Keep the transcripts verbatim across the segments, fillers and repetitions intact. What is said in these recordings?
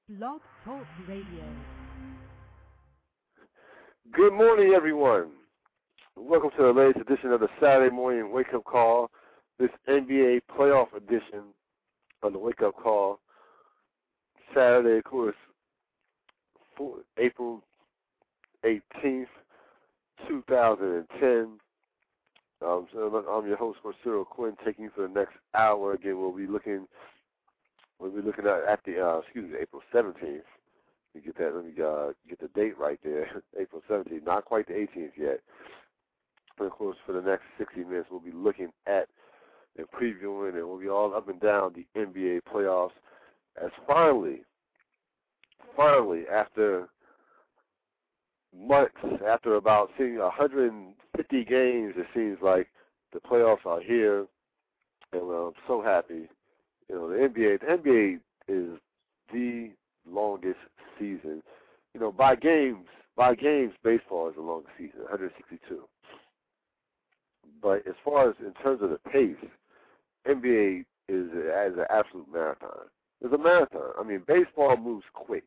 Blog Talk Radio. Good morning, everyone. Welcome to the latest edition of the Saturday Morning Wake Up Call, this N B A playoff edition of the Wake Up Call. Saturday, of course, April eighteenth, two thousand ten. Um, so I'm your host, Cyril Quinn, taking you for the next hour. Again, we'll be looking, we'll be looking at, at the, uh, excuse me, April seventeenth. You get that? Let me uh, get the date right there. April seventeenth, not quite the eighteenth yet. And of course, for the next sixty minutes, we'll be looking at and previewing, and we'll be all up and down the N B A playoffs. As finally, finally, after months, after about seeing one hundred fifty games, it seems like the playoffs are here, and uh, I'm so happy. You know, the N B A, the N B A is the longest season. You know, by games, by games, baseball is the longest season, one hundred sixty-two. But as far as in terms of the pace, N B A is as an absolute marathon. It's a marathon. I mean, baseball moves quick.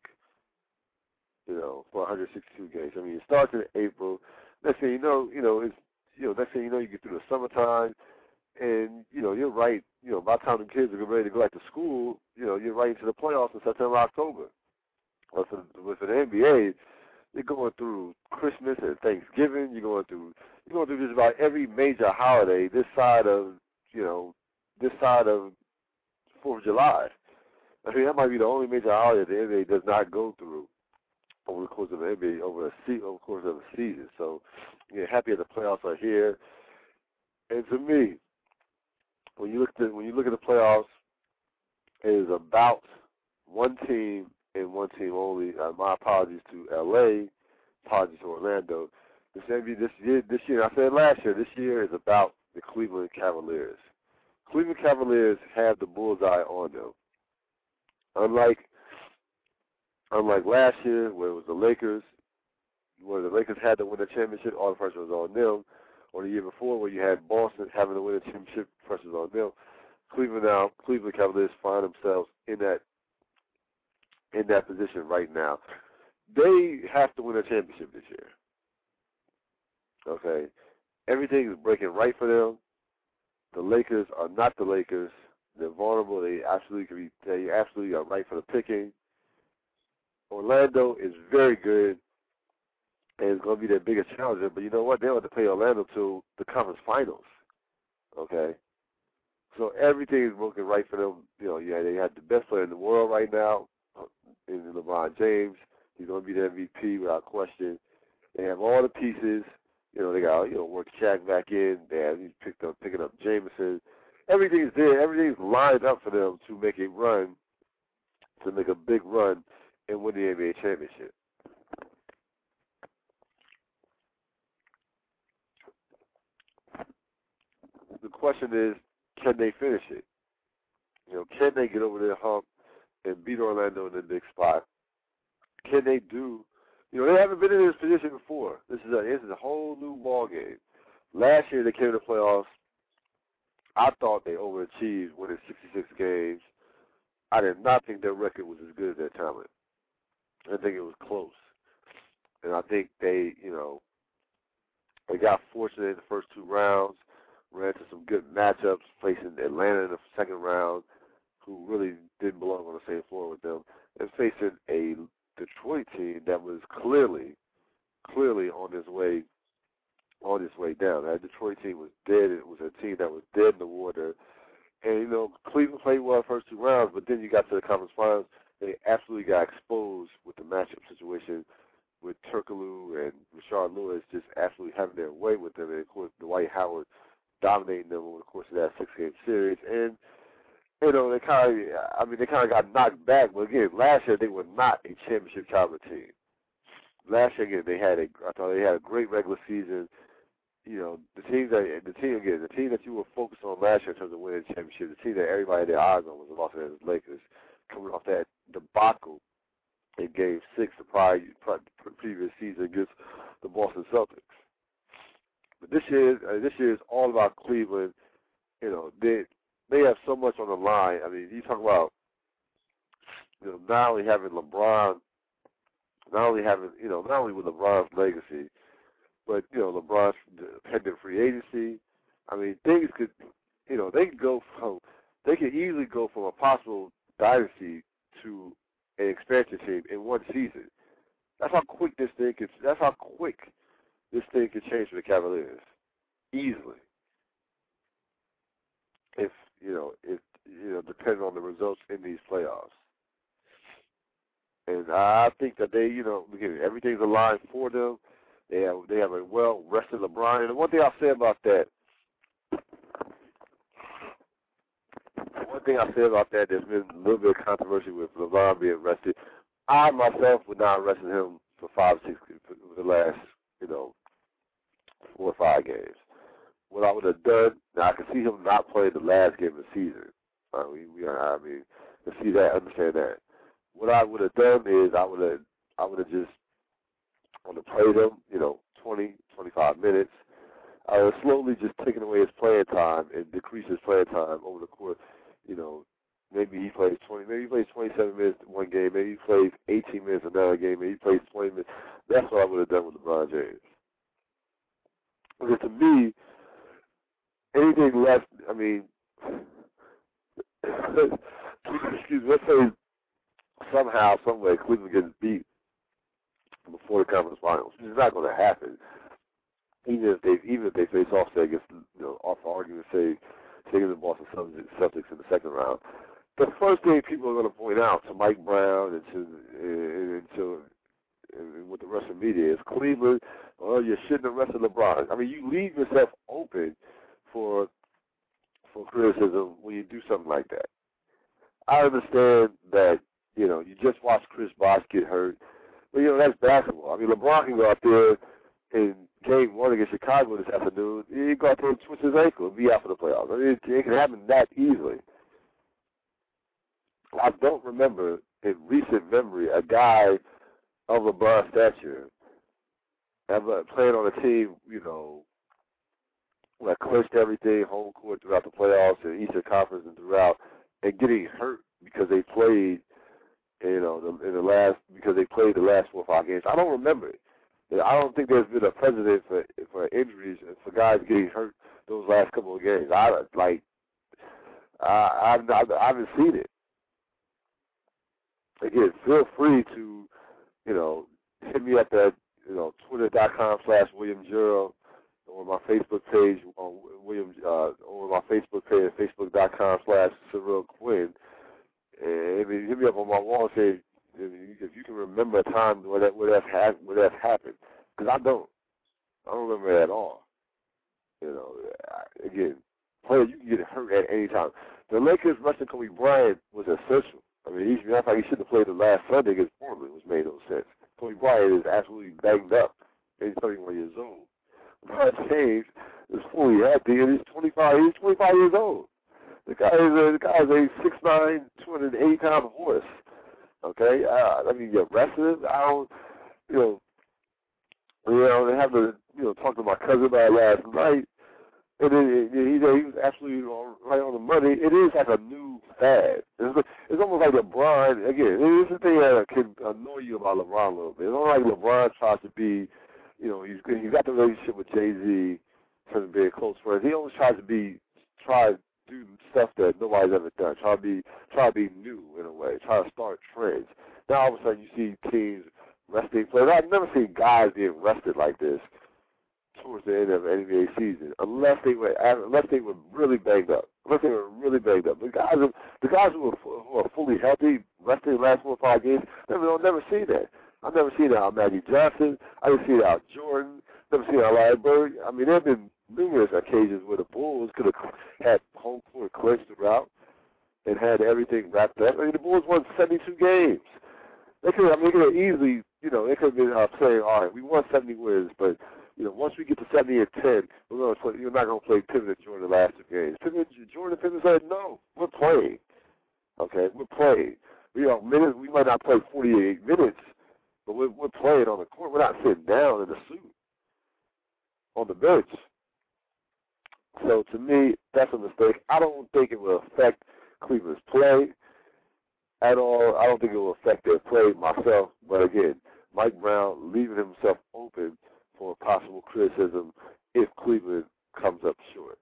You know, for one hundred sixty-two games. I mean, it starts in April. Next thing you know, you know, it's you know, next thing you know, you get through the summertime, and you know, you're right. You know, by the time the kids are ready to go back to school, you know, you're right into the playoffs in September, October. With with an N B A, you're going through Christmas and Thanksgiving. You're going through you're going through just about every major holiday this side of you know this side of Fourth of July. I mean, that might be the only major holiday the N B A does not go through over the course of the N B A over a se- over the course of a season. So, yeah, happy that the playoffs are here. And to me, when you look at when you look at the playoffs, it is about one team and one team only. Uh, my apologies to L A, apologies to Orlando. This N B A this year, this year, I said last year, this year is about the Cleveland Cavaliers. Cleveland Cavaliers have the bullseye on them. Unlike unlike last year, where it was the Lakers, where the Lakers had to win the championship, all the pressure was on them. Or the year before, where you had Boston having to win the championship, pressure was on them. Cleveland now, Cleveland Cavaliers find themselves in that in that position right now. They have to win a championship this year. Okay, everything is breaking right for them. The Lakers are not the Lakers. They're vulnerable. They absolutely can be. They absolutely are right for the picking. Orlando is very good, and it's going to be their biggest challenger. But you know what? They don't have to play Orlando till the conference finals. Okay, so everything is working right for them. You know, yeah, they have the best player in the world right now, in LeBron James. He's going to be the M V P without question. They have all the pieces. You know, they got you know work Shaq back in. They have he's picked up picking up Jameson. Everything's there. Everything's lined up for them to make a run, to make a big run and win the N B A championship. The question is, can they finish it? You know, can they get over their hump and beat Orlando in the big spot? Can they do? You know, they haven't been in this position before. This is a this is a whole new ball game. Last year they came to the playoffs. I thought they overachieved, winning sixty-six games. I did not think their record was as good as their talent. I think it was close, and I think they, you know, they got fortunate in the first two rounds. Ran into some good matchups, facing Atlanta in the second round, who really didn't belong on the same floor with them, and facing a Detroit team that was clearly, clearly on its way, on its way down. That Detroit team was dead. It was a team that was dead in the water. And you know, Cleveland played well the first two rounds, but then you got to the conference finals, they absolutely got exposed with the matchup situation with Turkoglu and Rashard Lewis just absolutely having their way with them, and of course Dwight Howard dominating them over the course of that six-game series. And, you know, they kind of, I mean, they kind of got knocked back. But, again, last year they were not a championship caliber team. Last year, again, they had a, I thought they had a great regular season. You know, the team that, the team, again, the team that you were focused on last year in terms of winning the championship, the team that everybody had their eyes on was the Los Angeles Lakers, coming off that debacle in Game Six the prior, prior previous season against the Boston Celtics. But this year, uh, this year is all about Cleveland. You know, they they have so much on the line. I mean, you talk about you know, not only having LeBron, not only having, you know, not only with LeBron's legacy, but, you know, LeBron's pending free agency. I mean, things could, you know, they could go from, they could easily go from a possible dynasty to an expansion team in one season. That's how quick this thing could, that's how quick this thing could change for the Cavaliers. Easily. If, you know, if, you know, depending on the results in these playoffs. And I think that they, you know, again, everything's aligned for them. They have they have a well rested LeBron. And the one thing I'll say about that, one thing I'll say about that, there's been a little bit of controversy with LeBron being rested. I myself would not have rested him for five, six, for the last, you know, four or five games. What I would have done, now I can see him not play the last game of the season. I mean, we, I mean, to see that, understand that. What I would have done is I would have, I would have just, I would have played him, you know, twenty, twenty-five minutes. I would have slowly just taken away his playing time and decrease his playing time over the course. You know, maybe he plays twenty, maybe he plays twenty-seven minutes one game, maybe he plays eighteen minutes another game, maybe he plays twenty minutes. That's what I would have done with LeBron James. Because to me, anything less, I mean, excuse me, let's say somehow, some way, Cleveland gets beat before the conference finals, which is not going to happen. Even if they, even if they face off, say against, you know, off the argument, say, taking the Boston Celtics in the second round, the first thing people are going to point out to Mike Brown and to, and to and with the rest of the media is Cleveland. Oh, you're shitting the rest of LeBron. I mean, you leave yourself open for for criticism when you do something like that. I understand that, you know, you just watched Chris Bosh get hurt, but, you know, that's basketball. I mean, LeBron can go out there in game one against Chicago this afternoon. He can go out there and twist his ankle and be out for the playoffs. I mean, it, it can happen that easily. I don't remember in recent memory a guy of LeBron's stature ever playing on a team, you know, that clinched everything, home court throughout the playoffs and Eastern Conference and throughout, and getting hurt because they played, you know, the, in the last because they played the last four or five games. I don't remember it. I don't think there's been a precedent for for injuries and for guys getting hurt those last couple of games. I like, I I, I haven't seen it. Again, feel free to, you know, hit me up at, you know, twitter.com slash William Juro or my Facebook page on William uh, or my Facebook page at facebook.com slash Cyril Quinn. And hit me up on my wall and say if you can remember a time where that where that's, ha- where that's happened, because I don't. I don't remember it at all. You know, again, player you can get hurt at any time. The Lakers resting Kobe Bryant was essential. I mean, he's not like he should have played the last Sunday against Portland, which made no sense. Kobe Bryant is absolutely banged up. He's thirty-one years old. LeBron James is fully healthy, and he's twenty-five. He's twenty-five years old. The guy is a, the guy is a six nine, two hundred eighty pound horse. Okay, uh, I mean, get rested. I don't, you know, you know, they have to, you know, talk to my cousin about it last night, and then he, he was absolutely right on the money. It is like a new fad. It's, it's almost like LeBron. Again, it is the thing that can annoy you about LeBron a little bit. It's almost like LeBron tries to be, you know, he's he's got the relationship with Jay-Z in terms of being close friends. He always tries to be, try to do stuff that nobody's ever done. Try to be, try to be new in a way. Try to start trends. Now all of a sudden you see teams resting players. I've never seen guys being rested like this towards the end of an N B A season, unless they were unless they were really banged up. Unless they were really banged up. The guys, the guys who are who are fully healthy, resting the last four or five games, never, I'll never see that. I've never seen that out of Magic Johnson. I didn't see that out of Jordan. Never seen that out of Larry Bird. I mean, there have been numerous occasions where the Bulls could have had home court clinched throughout and had everything wrapped up. I mean, the Bulls won seventy-two games. They could, I mean, they could have easily, you know, they could have been uh, saying, all right, we won seventy wins, but you know, once we get to seventy and ten, we're going to play. You're not going to play Pippen during the last two games. Pippen, Jordan Pippen said, no, we're playing. Okay, we're playing. We are minutes. We might not play forty-eight minutes, but we're, we're playing on the court. We're not sitting down in the suit on the bench. So to me, that's a mistake. I don't think it will affect Cleveland's play. at all. I don't think it will affect their play myself. But again, Mike Brown leaving himself open for possible criticism if Cleveland comes up short.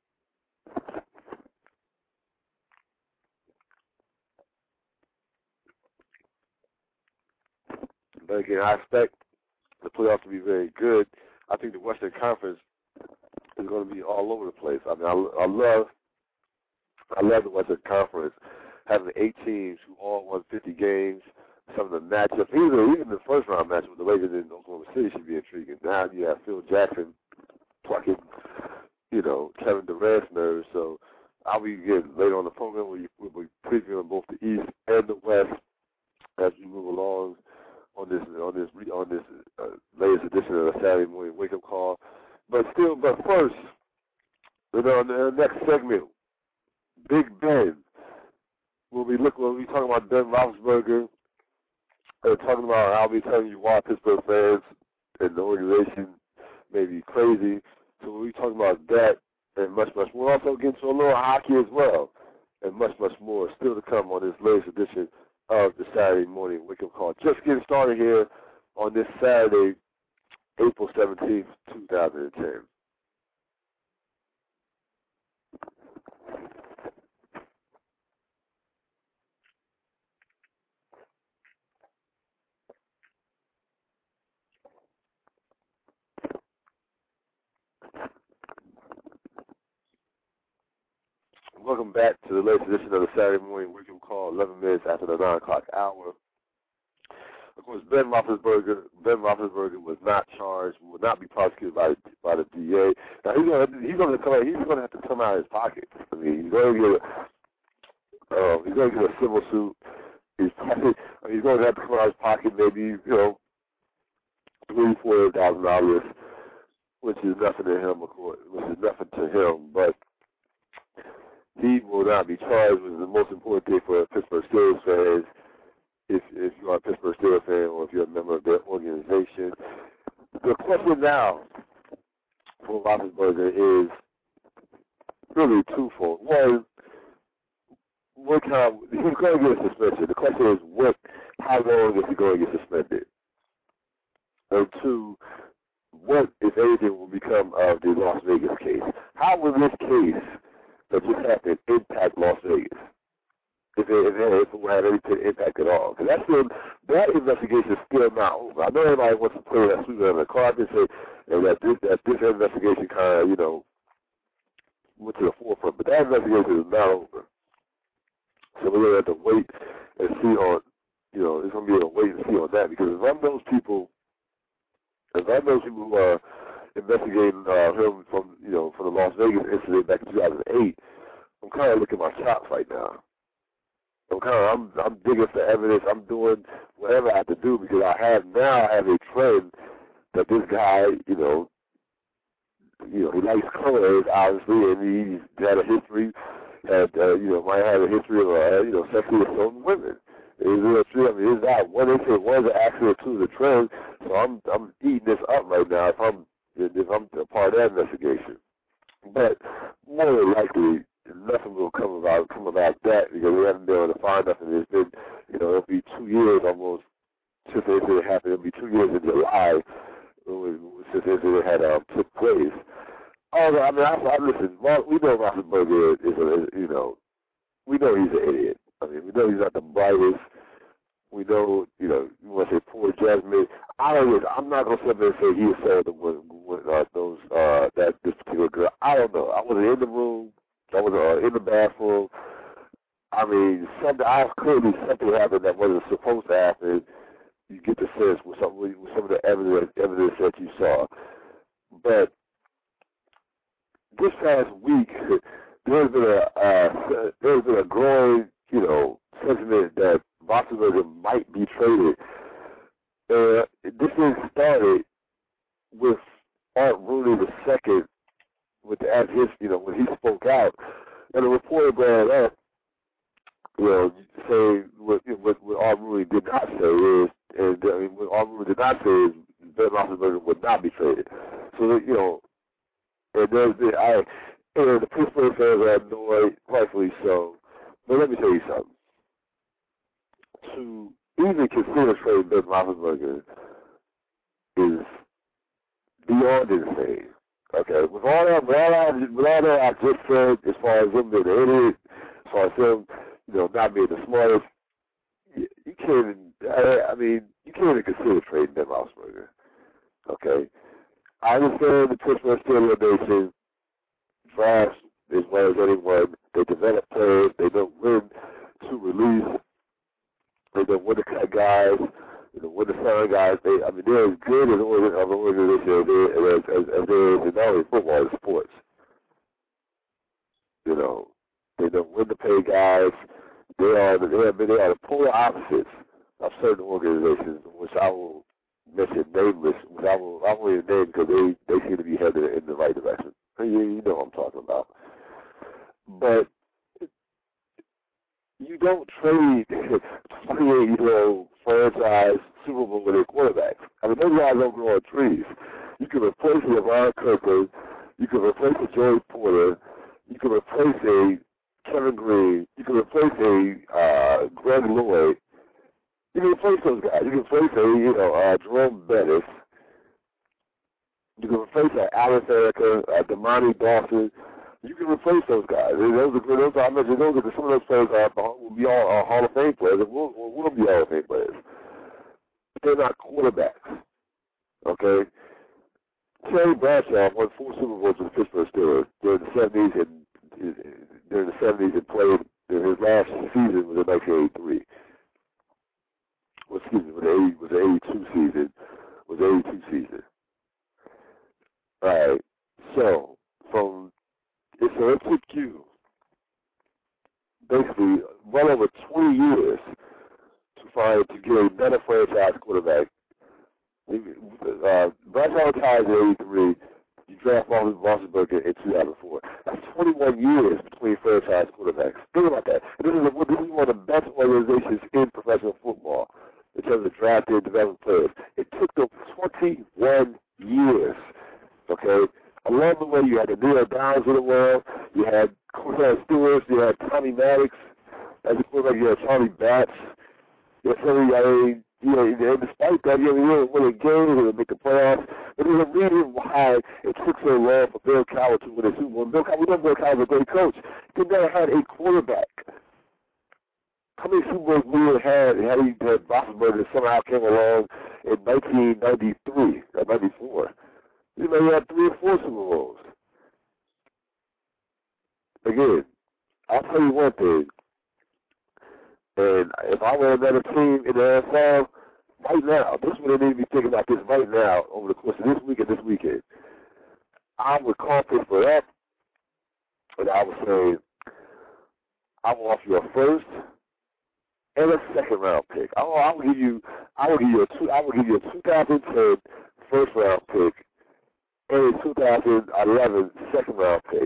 But again, I expect the playoffs to be very good. I think the Western Conference is going to be all over the place. I mean, I, I love, I love the Western Conference having eight teams who all won fifty games. Some of the matchups, even even the first round matchup with the Lakers in Oklahoma City should be intriguing. Now you have Phil Jackson plucking, you know, Kevin Durant's nerves. So I'll be getting later on the program where we'll be previewing both the East and the West as we move along on this on this on this uh, latest edition of the Saturday Morning Wake Up Call. But still, but first, you know, in the next segment, Big Ben. We'll be looking. We'll be talking about Ben Roethlisberger. And talking about I'll be telling you why Pittsburgh fans and the organization may be crazy. So we'll be talking about that and much, much more. We'll also get into a little hockey as well, and much, much more still to come on this latest edition of the Saturday Morning Wake Up Call. Just getting started here on this Saturday, April seventeenth, two thousand ten. Welcome back to the latest edition of the Saturday Morning Wake Up Call, eleven minutes after the nine o'clock hour. Of course, Ben Roethlisberger, Ben Roethlisberger was not charged, will not be prosecuted by the, by the D A. Now he's going to he's going to come out, he's going to have to come out of his pocket. I mean, he's going to get a, um, he's going to get a civil suit. He's probably, I mean, he's going to have to come out of his pocket maybe you know three, four hundred thousand dollars, which is nothing to him, of course, which is nothing to him, but he will not be charged, which is the most important thing for Pittsburgh Steelers fans. If if you are a Pittsburgh Steelers fan or if you're a member of their organization, the question now for Roethlisberger is really twofold. One, what kind? He's going to get a suspension. The question is, what? How long is he going to get suspended? And two, what, if anything, will become of the Las Vegas case? How will this case that just happened impact Las Vegas? If it, if, it, if it will have any impact at all. Because that's still, that investigation is still not over. I know everybody wants to play that sweep under the carpet and say and that, this, that this investigation kind of, you know, went to the forefront. But that investigation is not over. So we're going to have to wait and see on, you know, it's going to be a wait and see on that. Because if I'm those people, if I'm those people who are investigating uh, him from, you know, from the Las Vegas incident back in two thousand eight, I'm kind of licking my chops right now. I'm kind of, I'm, I'm digging for evidence. I'm doing whatever I have to do because I have now I have a trend that this guy, you know, you know, he likes colors, obviously, and he's had a history, had, uh, you know, might have a history of, uh, you know, sexually assaulting women. Is it true? I mean, is that one? They say one is an accident, two is a trend. So I'm, I'm eating this up right now if I'm, if I'm a part of that investigation. But more than likely, nothing will come about come about that because we haven't been able to find nothing. It's been, you know, it'll be two years almost since the incident happened. It'll be two years in July since the incident had um, took place. Although, I mean, I, I listen. Well, we know Roethlisberger is, a, is, you know, we know he's an idiot. I mean, we know he's not the brightest. We know, you know, you want to say poor judgment. I don't know. I'm not gonna sit there and say he assaulted uh, those uh, that this particular girl. I don't know. I wasn't in the room. I was uh, in the bathroom. I mean, something. I clearly something happened that wasn't supposed to happen. You get the sense with some with some of the evidence evidence that you saw. But this past week, there's been a uh, there's been a growing, you know, sentiment that Roethlisberger might be traded. Uh, this thing started with Art Rooney the second, with the, at his, you know, when he spoke out, and the reporter brought it up, you know, saying what, what, what Art Rooney did not say is, and I mean, what Art Rooney did not say is Ben Roethlisberger would not be traded. So that, you know, and there's the I, and the Pittsburgh fans are annoyed, rightfully so. But let me tell you something. to even consider trading Ben Roethlisberger is beyond insane. Okay, with all that, with all that, with all that I just said, as far as him being an idiot, as far as him, you know, not being the smartest, you, you can't even, I, I mean, you can't even consider trading Ben Roethlisberger. Okay, I understand the Pittsburgh Steelers Nation drafts as well as anyone. They develop players. They don't win to release. They don't win to cut guys. They don't win to sign guys. They, I mean, they're as good as an organization as, as, as there is in not only football, but sports. You know, they don't win to pay guys. They are the, they are, they are the polar opposites of certain organizations, which I will mention nameless, which I will I won't even name because they, they seem to be headed in the right direction. You, you know what I'm talking about. But you don't trade twenty-eight-year-old franchise Super Bowl winning quarterbacks. I mean, those guys don't grow on trees. You can replace a Ron Kirkland. You can replace a Joey Porter. You can replace a Kevin Green. You can replace a uh, Greg Lloyd. You can replace those guys. You can replace a, you know, uh, Jerome Bettis. You can replace a Alice Erica, uh, Damani Dawson. You can replace those guys. Those are, those are, I mentioned, those are, some of those players are, will be all uh, Hall of Fame players. And will, will be Hall of Fame players. But they're not quarterbacks. Okay? Terry Bradshaw won four Super Bowls with the Pittsburgh Steelers during the seventies and during the seventies and played. His last season was in nineteen eighty-three. Well, excuse me, was the was the eighty-two season. Was the eighty-two season. All right. So from so it took you basically well over twenty years to find to get a better franchise quarterback. Uh, Bradshaw retired in eighty-three. You draft Roethlisberger in two thousand four. That's twenty-one years between franchise quarterbacks. Think about that. And this is, a, this is one of the best organizations in professional football in terms of drafting and developing players. It took them twenty-one years. Okay? Along the way, you had the New York Downs of the world. You had Cordell Stewart. You had Tommy Maddox as a quarterback. You had Charlie Batts. You had Terry, I mean, you know, and despite that, you know, win a game, they would make the playoffs. But there's a reason why it took so long for Bill Cowher to win a Super Bowl. Bill Cowher, we know Bill Cowher was a great coach. He never had a quarterback. How many Super Bowls we would have had had he had Roethlisberger somehow came along in nineteen ninety-three or ninety-four? You know, he had three or four Super Bowls. Again, I'll tell you one thing. And if I were another team in the N F L, right now, this is what they need to be thinking about this right now over the course of this week and this weekend. I would call Pittsburgh up, and I would say, I will offer you a first and a second round pick. I will, I will give you, I will give you a two, I will give you a two thousand ten first round pick and a two thousand eleven second round pick.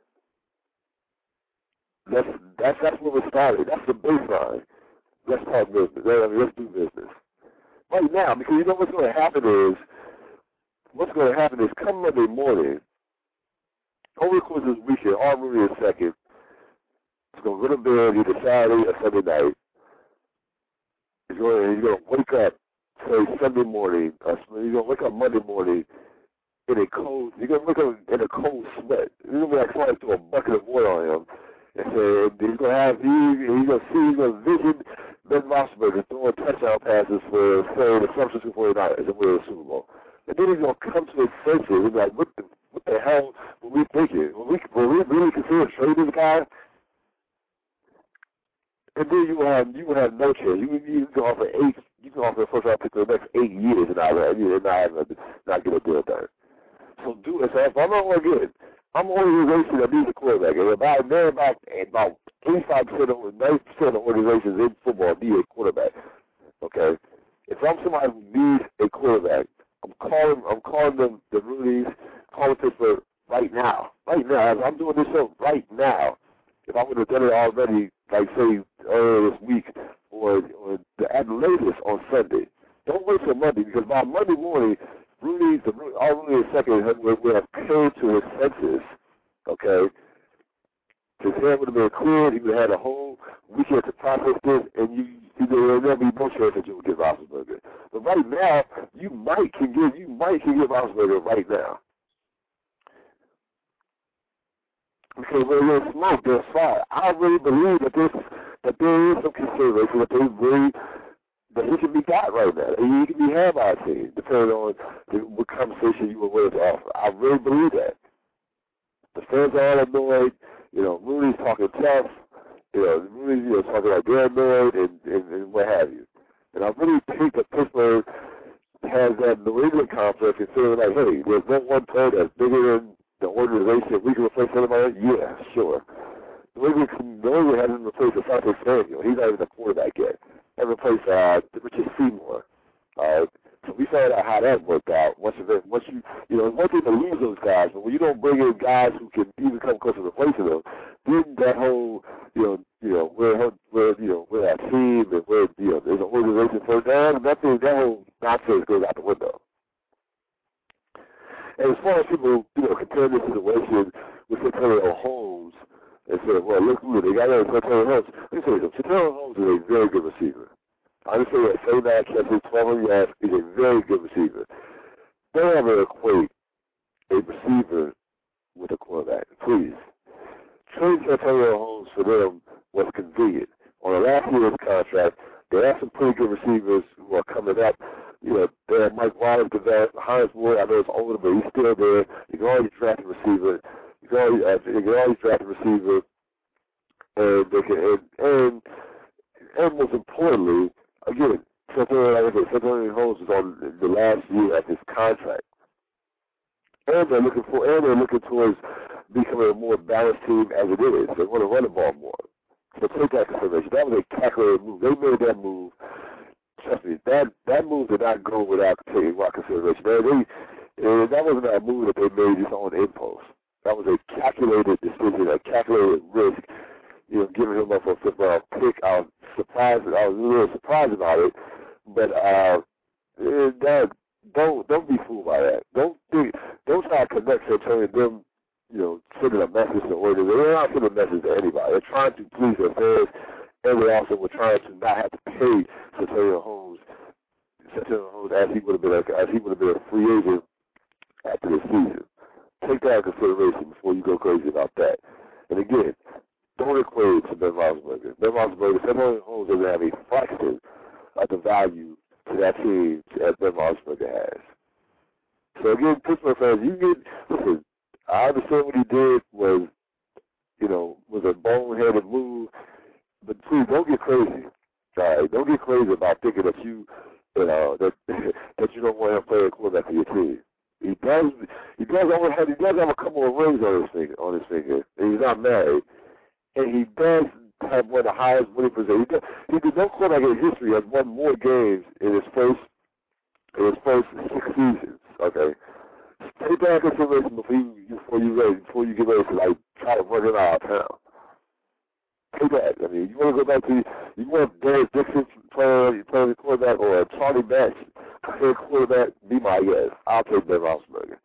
That's that's that's where we're starting. That's the baseline. Let's talk business. I mean, let's do business right now, because you know what's going to happen is what's going to happen is come Monday morning, over the course of this weekend, all Rudy is second. He's going to go to bed either Saturday or Sunday night. He's going to, he's going to wake up, say Sunday morning. Uh, he's going to wake up Monday morning in a cold. He's going to wake up in a cold sweat. He's going to be like somebody threw a bucket of water on him. And so he's going to have, he, he's going to see, he's going to vision Ben Roethlisberger throwing touchdown passes for, say, the San Francisco forty-niners and win the Super Bowl. And then he's going to come to his senses and be like, what the, what the hell were we thinking? Were we, were we really considering trading this guy? And then you will have, you will have no chance. You, you can offer eight, you can offer a first round pick for the next eight years and not, and not, not get a deal done. So do it. So if I'm not going to get it, I'm an organization that needs a quarterback. And about, about, about eighty-five percent of, ninety percent of organizations in football need a quarterback. Okay? If I'm somebody who needs a quarterback, I'm calling I'm calling them the Rudies, calling Pittsburgh right now. Right now. As I'm doing this show right now. If I would have done it already, like, say, earlier this week or, or the, at the latest on Sunday. Don't wait till Monday, because by Monday morning, Rudy, the, all Rudy is second will have come to his senses, okay? his head would have been cleared. He would have had a whole weekend to process this, and you, you know, there'll never be no chance that you will get Roethlisberger. But right now, you might can get you might can get Roethlisberger right now. Because when there's smoke, there's fire. I really believe that this that there is some consideration that they really that he can be got right now. That he can be had by a team, depending on the, what conversation you were willing to offer. I really believe that. The fans are all annoyed. You know, Rooney's talking tough. You know, Rooney's you know, talking like they're annoyed and, and, and what have you. And I really think that Pittsburgh has that New England complex and feeling like, hey, there's no one player that's bigger than the organization. We can replace anybody. Yeah, sure. New England, New England hasn't replaced Asante Samuel. He's not even a quarterback yet. And replaced uh, Richard Seymour. Uh, so we found out how that worked out. Once, once you, you know, it's one thing to lose those guys, but when you don't bring in guys who can even come close to replacing them, then that whole, you know, you know, we're, we're you know, we're a team and we're, you know, there's an organization for that, that thing, that whole nonsense goes out the window. And as far as people, you know, compare this situation with Santonio Holmes and say, well, look, look they got Santonio Holmes. Let me tell you something. Santonio Holmes is a very good receiver. I understand that same nine catches, twelve hundred yards, is a very good receiver. Don't ever equate a receiver with a quarterback, please. Trading Santonio Holmes for them was convenient. On the last year's contract, they have some pretty good receivers who are coming up. You know, they have Mike Wallace, Hines Ward, I know it's older, but he's still there. You can always draft a receiver. You can always, uh, you can always draft a receiver. And, they can, and, and, and most importantly, again, Santonio, like I said, Santonio Holmes is on the last year of his contract. And they're looking for, and they're looking towards becoming a more balanced team as it is. They want to run the ball more. So take that consideration. That was a calculated move. They made that move. Trust me, that that move did not go without taking what consideration. They, they, uh, that wasn't a move that they made just on impulse. That was a calculated decision, a calculated risk. You know, giving him up for a fifth round pick. I was surprised. I was a little surprised about it, but uh, that don't don't be fooled by that. Don't think, don't try to connect Santonio them. You know, sending a message to the organization. They're not sending a message to anybody. They're trying to please their fans, and they also were trying to not have to pay Santonio Holmes, Santonio Holmes as he would have been a, as he would have been a free agent after this season. Take that into consideration before you go crazy about that. And again, don't equate it to Ben Roethlisberger. Ben Roethlisberger, Santonio Holmes doesn't have a fraction of the value to that team as Ben Roethlisberger has. So again, Pittsburgh fans, you get listen. I understand what he did was, you know, was a boneheaded move, but please don't get crazy. All right, don't get crazy about thinking that you, you know, that that you don't want him to play a quarterback for your team. He does, he does only have, he does have a couple of rings on his finger, on his finger, and he's not married, and he does have one of the highest winning percentages. He, does, he did no quarterback in history has won more games in his first, in his first six seasons. Okay. Take that into consideration before you before you ready before you get ready to like try to run it out of town. Take that. I mean, you want to go back to you want Derek Dixon playing playing the quarterback or Charlie Batch playing quarterback? Be my guest. I'll take Ben Roethlisberger.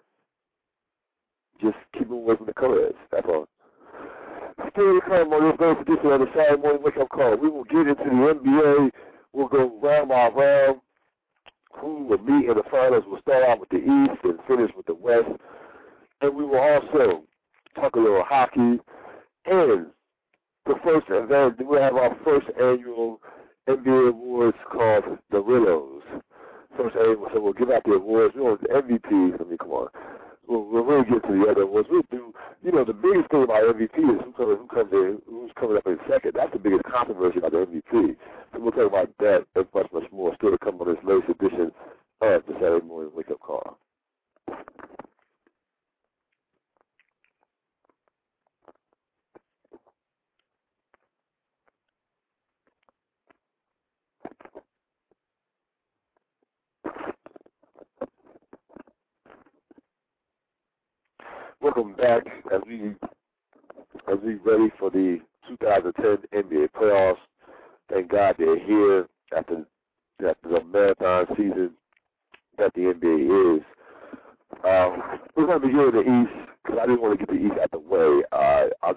Just keep him away from the co-eds. That's all. Still to come on this next edition of the Saturday Morning Wake Up Call. We will get into the N B A. We'll go round by round. Who will meet in the finals? We'll start out with the East and finish with the West. And we will also talk a little hockey. And the first event, we'll have our first annual N B A awards called the Rillos. First annual, so we'll give out the awards. We want the M V Ps. I mean, come on. We'll, we'll really get to the other awards. We'll do, you know, the biggest thing about M V P is who comes, who comes in, who's coming up in second. That's the biggest controversy about the M V P. So we'll talk about that and much, much more still to come on this latest edition of the Saturday Morning Wake Up Call. Welcome back as we as we ready for the two thousand ten N B A playoffs. Thank God they're here after after the marathon season that the N B A is. Um, we're going to begin in the East because I didn't want to get the East out the way. Uh, I,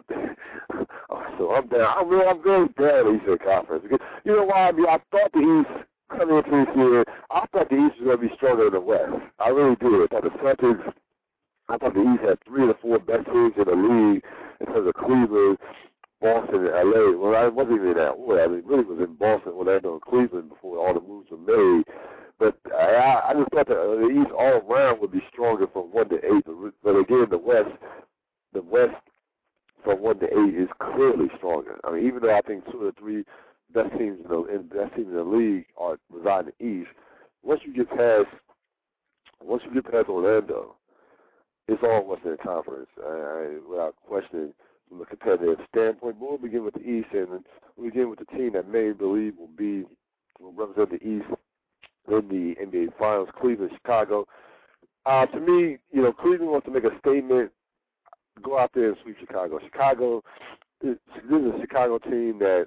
so I'm down. I'm really, I'm very down on the Eastern Conference. Because, you know why? I mean, I thought the East coming into this year, I thought the East was going to be stronger than the West. I really did. I thought the Celtics, I thought the East had three of the four best teams in the league in terms of Cleveland, Boston, and L A. Well, I wasn't even in that order. I mean, it really was in Boston, Orlando, and Cleveland before all the moves were made. But I, I just thought that the East all around would be stronger from one to eight. But, but again, the West, the West from one to eight is clearly stronger. I mean, even though I think two of the three best teams in the in best teams in the league are reside in the East, once you get past once you get past Orlando, it's all Western Conference. I, without questioning, from a competitive standpoint. But we'll begin with the East, and we'll begin with the team that may believe will be will represent the East in the N B A Finals, Cleveland, Chicago. Uh, to me, you know, Cleveland wants to make a statement, go out there and sweep Chicago. Chicago, this is a Chicago team that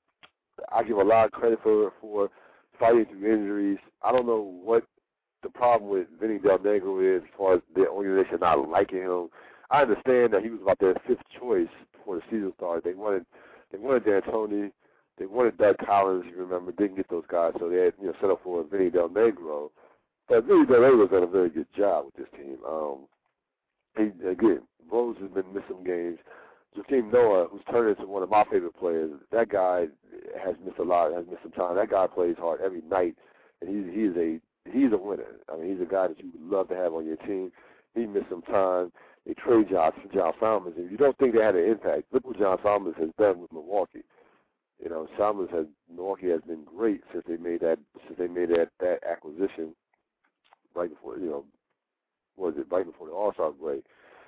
I give a lot of credit for for fighting through injuries. I don't know what the problem with Vinny Del Negro is as far as the organization not liking him. I understand that he was about their fifth choice before the season started. They wanted they wanted D'Antoni. They wanted Doug Collins, you remember, didn't get those guys, so they had, you know, set up for Vinny Del Negro. But Vinny Del Negro's done a very good job with this team. Um, he, again, Rose has been missing games. Joakim Noah, who's turned into one of my favorite players, that guy has missed a lot, has missed some time. That guy plays hard every night, and he's he is a he's a winner. I mean, he's a guy that you would love to have on your team. He missed some time. They trade John, John Salmons, and you don't think they had an impact. Look what John Salmons has done with Milwaukee. You know, Salmons has Milwaukee has been great since they made that since they made that, that acquisition right before you know was it right before the All-Star break.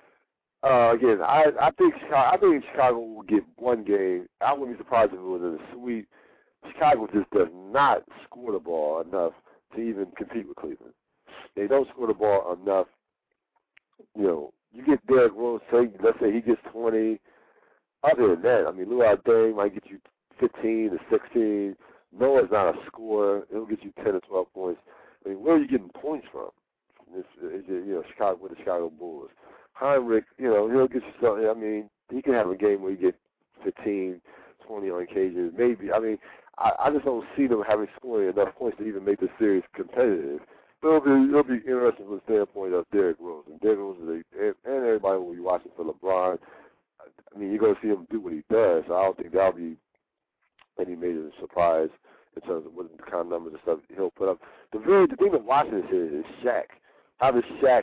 Uh, again, I I think Chicago, I think Chicago will get one game. I wouldn't be surprised if it was in a sweep. Chicago just does not score the ball enough to even compete with Cleveland. They don't score the ball enough. You know, you get Derrick Rose, say let's say he gets twenty. Other than that, I mean, Luol Deng might get you fifteen to sixteen. Noah's not a scorer. He'll get you ten or twelve points. I mean, where are you getting points from? It's, it's, you know, Chicago with the Chicago Bulls. Heinrich, you know, he'll get you something. I mean, he can have a game where you get fifteen, twenty on occasions. Maybe. I mean, I, I just don't see them having scoring enough points to even make the series competitive. But it'll be, it'll be interesting from the standpoint of Derrick Rose. And Derrick Rose is a, and, and everybody will be watching for LeBron. I mean, you're going to see him do what he does. So I don't think that'll be any major surprise in terms of what the kind of numbers and stuff he'll put up. The very the thing that watching this is, is Shaq. How does Shaq,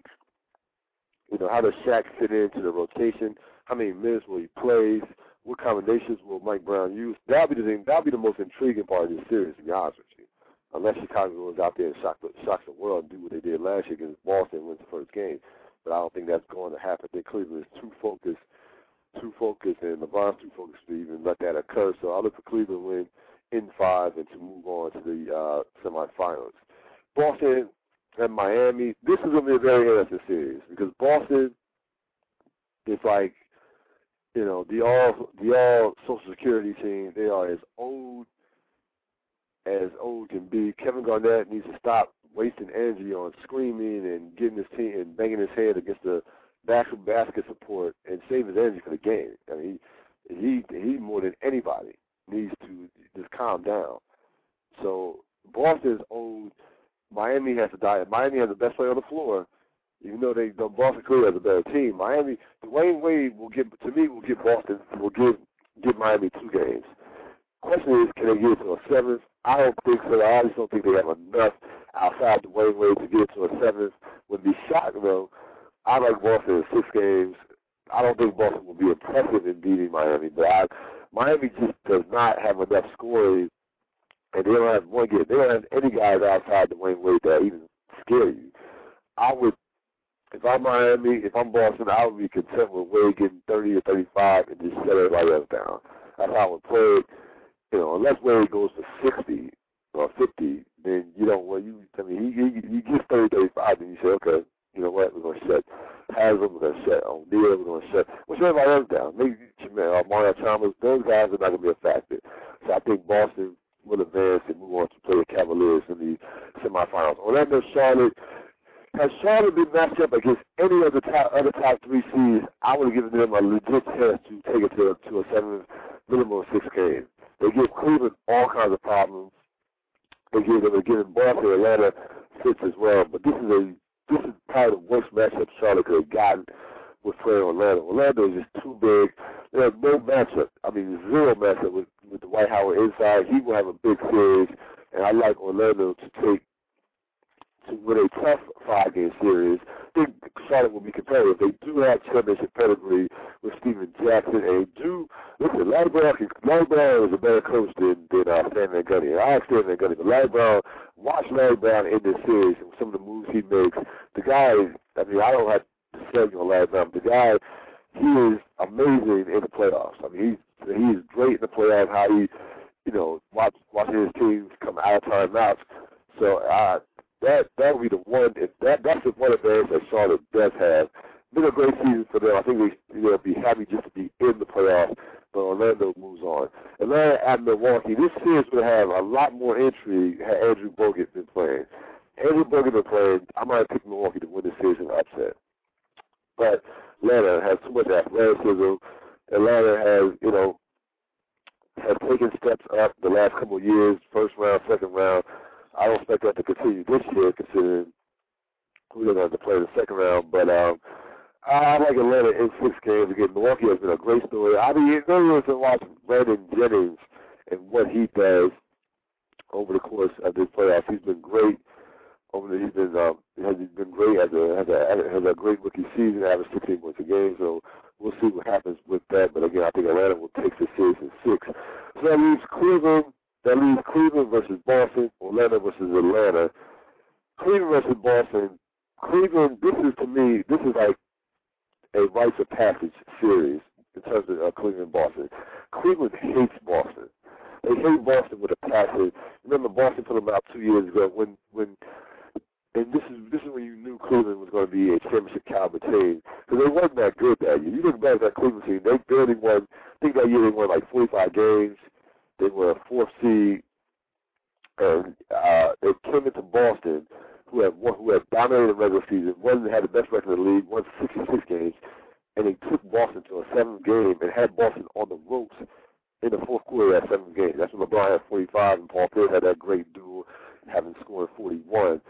you know, how does Shaq fit into the rotation? How many minutes will he play? What combinations will Mike Brown use? That'll be the thing. That'll be the most intriguing part of this series, to be honest with you. Unless Chicago goes out there and shocks the, shocks the world and do what they did last year against Boston and wins the first game. But I don't think that's going to happen. I think Cleveland is too focused. Too focused, and LeBron's too focused to even let that occur. So I look for Cleveland win in five and to move on to the uh, semifinals. Boston and Miami. This is going to be a very interesting series because Boston is like, you know, the all the all Social Security team. They are as old as old can be. Kevin Garnett needs to stop wasting energy on screaming and getting his team and banging his head against the basket basket support and save his energy for the game. I mean, he he he more than anybody needs to just calm down. So Boston is old. Miami has to die. Miami has the best player on the floor, even though they the Boston clearly has a better team. Miami, Dwayne Wade will give to me will give Boston will give give Miami two games. Question is, can they get to a seventh? I don't think so. I just don't think they have enough outside Dwayne Wade to get to a seventh. Would be shocked though. I like Boston in six games. I don't think Boston will be impressive in beating Miami, but I, Miami just does not have enough scoring, and they don't have one game. They don't have any guys outside Dwayne Wade that even scare you. I would, if I'm Miami, if I'm Boston, I would be content with Wade getting thirty or thirty-five and just shut everybody else down. That's how I would play it. You know, unless Wade goes to sixty or fifty, then you don't. Well, you, I mean, he he, he gets thirty, thirty-five, and you say, okay. You know what? We're going to shut Haslam. We're going to shut O'Neal. We're going to shut. We'll shut everybody else down. Maybe uh, Mario Chalmers. Those guys are not going to be a factor. So I think Boston will advance and move on to play the Cavaliers in the semifinals. Orlando, Charlotte. Has Charlotte been matched up against any of the top, other top three seeds, I would have given them a legit chance to take it to, to a seven, minimum of six games. They give Cleveland all kinds of problems. They give them, they're giving Boston, Atlanta fits as well. But this is a this is probably the worst matchup Charlotte could have gotten with playing Orlando. Orlando is just too big. There's no matchup. I mean, zero matchup with, with the Dwight Howard inside. He will have a big series, and I like Orlando to take to win a tough five-game series. I think Charlotte will be competitive. They do have championship pedigree with Steven Jackson, and they do, listen, Larry Brown, Larry Brown is a better coach than, than uh, Stan Van Gundy. I like Stan Van Gundy, but Larry Brown, watch Larry Brown in this series and some of the moves he makes. The guy, I mean, I don't have to say you on Larry Brown, but the guy, he is amazing in the playoffs. I mean, he's, he's great in the playoffs, how he, you know, watch, watching his teams come out of timeouts. So, uh, That that would be the one. That that's the one advantage that Charlotte does have. Been a great season for them. I think they they'll be happy just to be in the playoffs. But Orlando moves on. Atlanta at Milwaukee. This series would have a lot more intrigue had Andrew Bogut been playing. Andrew Bogut been playing. I might pick Milwaukee to win this series in upset. But Atlanta has too much athleticism. Atlanta has you know has taken steps up the last couple of years. First round, second round. I don't expect that to continue this year, considering who they're going to play in the second round. But um, I like Atlanta in six games. Again, Milwaukee has been a great story. I mean, it's interesting to watch Brandon Jennings and what he does over the course of this playoffs. He's been great. Over the, he's been um, has been great. Has a has a has a great rookie season. Averaged sixteen points a game. So we'll see what happens with that. But again, I think Atlanta will take the series in six. So that leaves Cleveland. That leaves Cleveland versus Boston, Orlando versus Atlanta. Cleveland versus Boston. Cleveland, this is, to me, this is like a rites of passage series in terms of uh, Cleveland and Boston. Cleveland hates Boston. They hate Boston with a passion. Remember, Boston put them out two years ago when, when and this is this is when you knew Cleveland was going to be a championship caliber team because they wasn't that good that year. You look back at that Cleveland team, they barely won, I think that year they won like forty-five games. They were a fourth seed, and uh, they came into Boston, who had who had dominated the regular season, one that had the best record in the league, won sixty-six games, and they took Boston to a seventh game and had Boston on the ropes in the fourth quarter of that seventh game. That's when LeBron had forty-five and Paul Pierce had that great duel, having scored forty-one.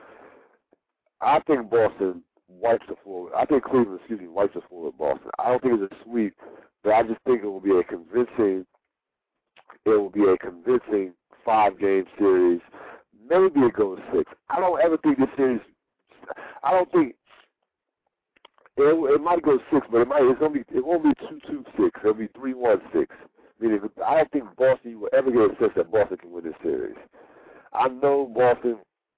I think Boston wipes the floor. I think Cleveland, excuse me, wipes the floor with Boston. I don't think it's a sweep, but I just think it will be a convincing. It will be a convincing five-game series. Maybe it goes six. I don't ever think this series. I don't think it, it might go six, but it might. It's gonna be. It won't be two two six. It'll be three one six. Meaning, I don't think Boston will ever get a sense that Boston can win this series. I know Boston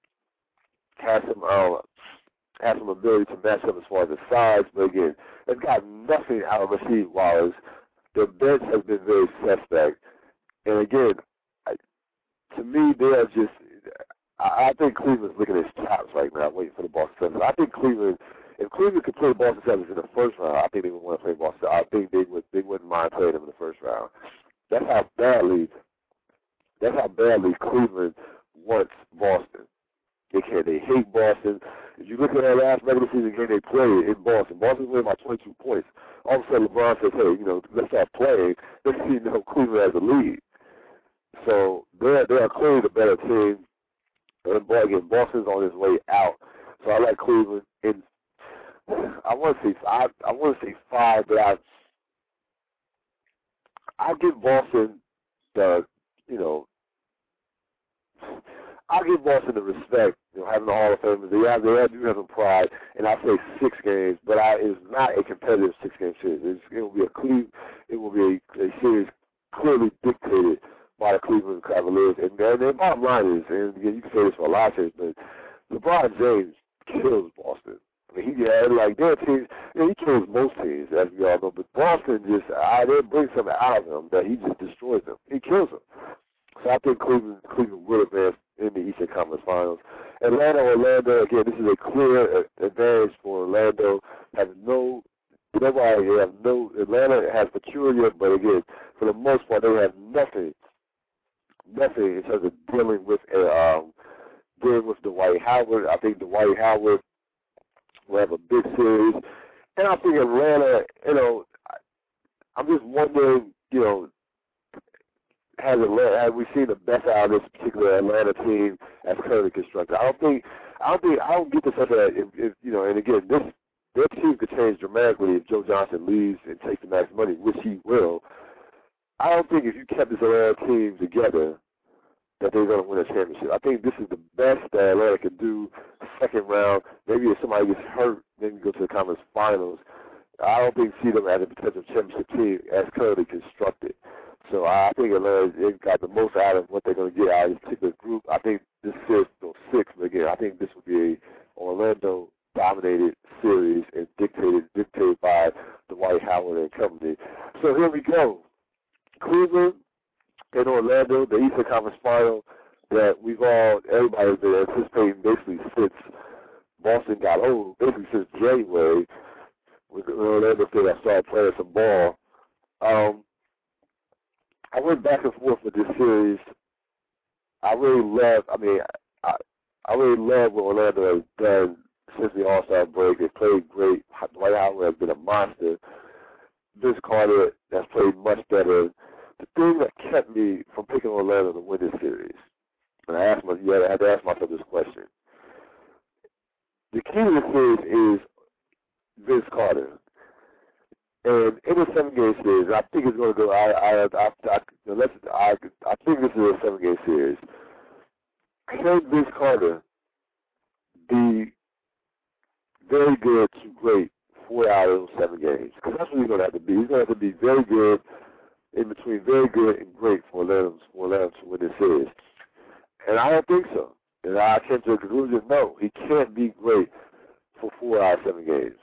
has some uh, has some ability to match up as far as the size, but again, they've got nothing out of Rasheed Wallace. Their bench has been very suspect. And again, I, to me, they are just. I, I think Cleveland's licking its chops right now, waiting for the Boston Celtics. I think Cleveland, if Cleveland could play Boston Celtics in the first round, I think they would want to play Boston. I think they would. They wouldn't mind playing them in the first round. That's how badly. That's how badly Cleveland wants Boston. They can. They hate Boston. If you look at that last regular season game they played in Boston, Boston won by twenty-two points. All of a sudden, LeBron says, "Hey, you know, let's start playing." Let's see, you know, Cleveland has a lead. So they're, they are clearly the better team. And boy, again, Boston's on his way out. So I like Cleveland. And I want to say I, I want to say five, but I I give Boston the you know I give Boston the respect, you know, having the Hall of Famers. They have they have, do have some pride, and I say six games, but I, it's not a competitive six game series. It's, it will be a Cleve, it will be a, a series clearly dictated by the Cleveland Cavaliers. And, and the bottom line is, and again, you can say this for a lot of teams, but LeBron James kills Boston. I mean, he had, like, their teams, you know, he kills most teams, as we all know, but Boston just, I, they bring something out of him that he just destroys them. He kills them. So I think Cleveland, Cleveland will advance in the Eastern Conference Finals. Atlanta, Orlando, again, this is a clear advantage for Orlando. Have no, nobody, they have no, Atlanta has peculiar, but again, for the most part, they have nothing, nothing in terms of dealing with a, um, dealing with Dwight Howard. I think Dwight Howard will have a big series. And I think Atlanta, you know, I'm just wondering, you know, has Atlanta, have we seen the best out of this particular Atlanta team as currently constructed? I don't think, I don't think, I don't get the sense that if, if you know, and again, this their team could change dramatically if Joe Johnson leaves and takes the max money, which he will. I don't think if you kept this Atlanta team together that they're going to win a championship. I think this is the best that Atlanta can do. Second round, maybe if somebody gets hurt, then go to the conference finals. I don't think see them as a potential championship team as currently constructed. So I think Atlanta they've got the most out of what they're going to get out of this particular group. I think this series will go six, but again, I think this will be a Orlando-dominated series and dictated dictated by Dwight Howard and company. So here we go. Cleveland and Orlando, the Eastern Conference Final that we've all, everybody's been anticipating basically since Boston got home, basically since January, with Orlando State I started playing some ball. Um, I went back and forth with this series. I really love, I mean, I, I really love what Orlando has done since the All-Star break. They played great. Dwight Howard has been a monster. Vince Carter has played much better. The thing that kept me from picking Orlando to win this series, and I asked my, yeah, I had to ask myself this question. The key to this series is Vince Carter. And in a seven-game series, I think it's going to go. I, I, I, I, unless, I, I think this is a seven-game series. Can Vince Carter be very good to great four out of those seven games? Because that's what he's going to have to be. He's going to have to be very good in between very good and great for Orlando, for Orlando to win this series. And I don't think so. And I came to a conclusion, no, he can't be great for four out of seven games.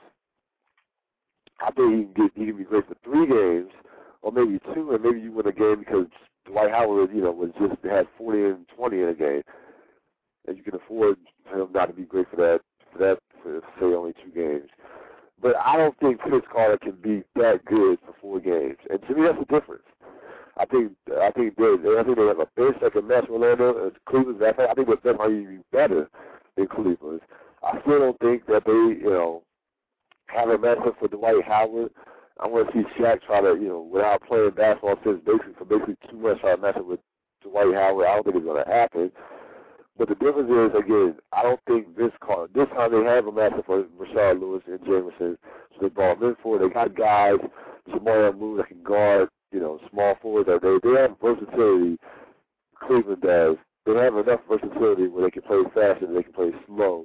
I think he can get he can be great for three games, or maybe two, and maybe you win a game because Dwight Howard, you know, was just had forty and twenty in a game, and you can afford him not to be great for that for that for say only two games. But I don't think Vince Carter can be that good for four games, and to me that's the difference. I think I think they I think they have a bench that can match Orlando and Cleveland. I think that might even be better than Cleveland. I still don't think that they you know. have a matchup for Dwight Howard. I want to see Shaq try to, you know, without playing basketball since basically for basically too much try to match up with Dwight Howard. I don't think it's going to happen. But the difference is, again, I don't think this Carter, this time they have a matchup for Rashard Lewis and Jameson. So they brought them in for it. They got guys, Jamal Moon that can guard, you know, small forwards. They, they have versatility, Cleveland does. They have enough versatility where they can play fast and they can play slow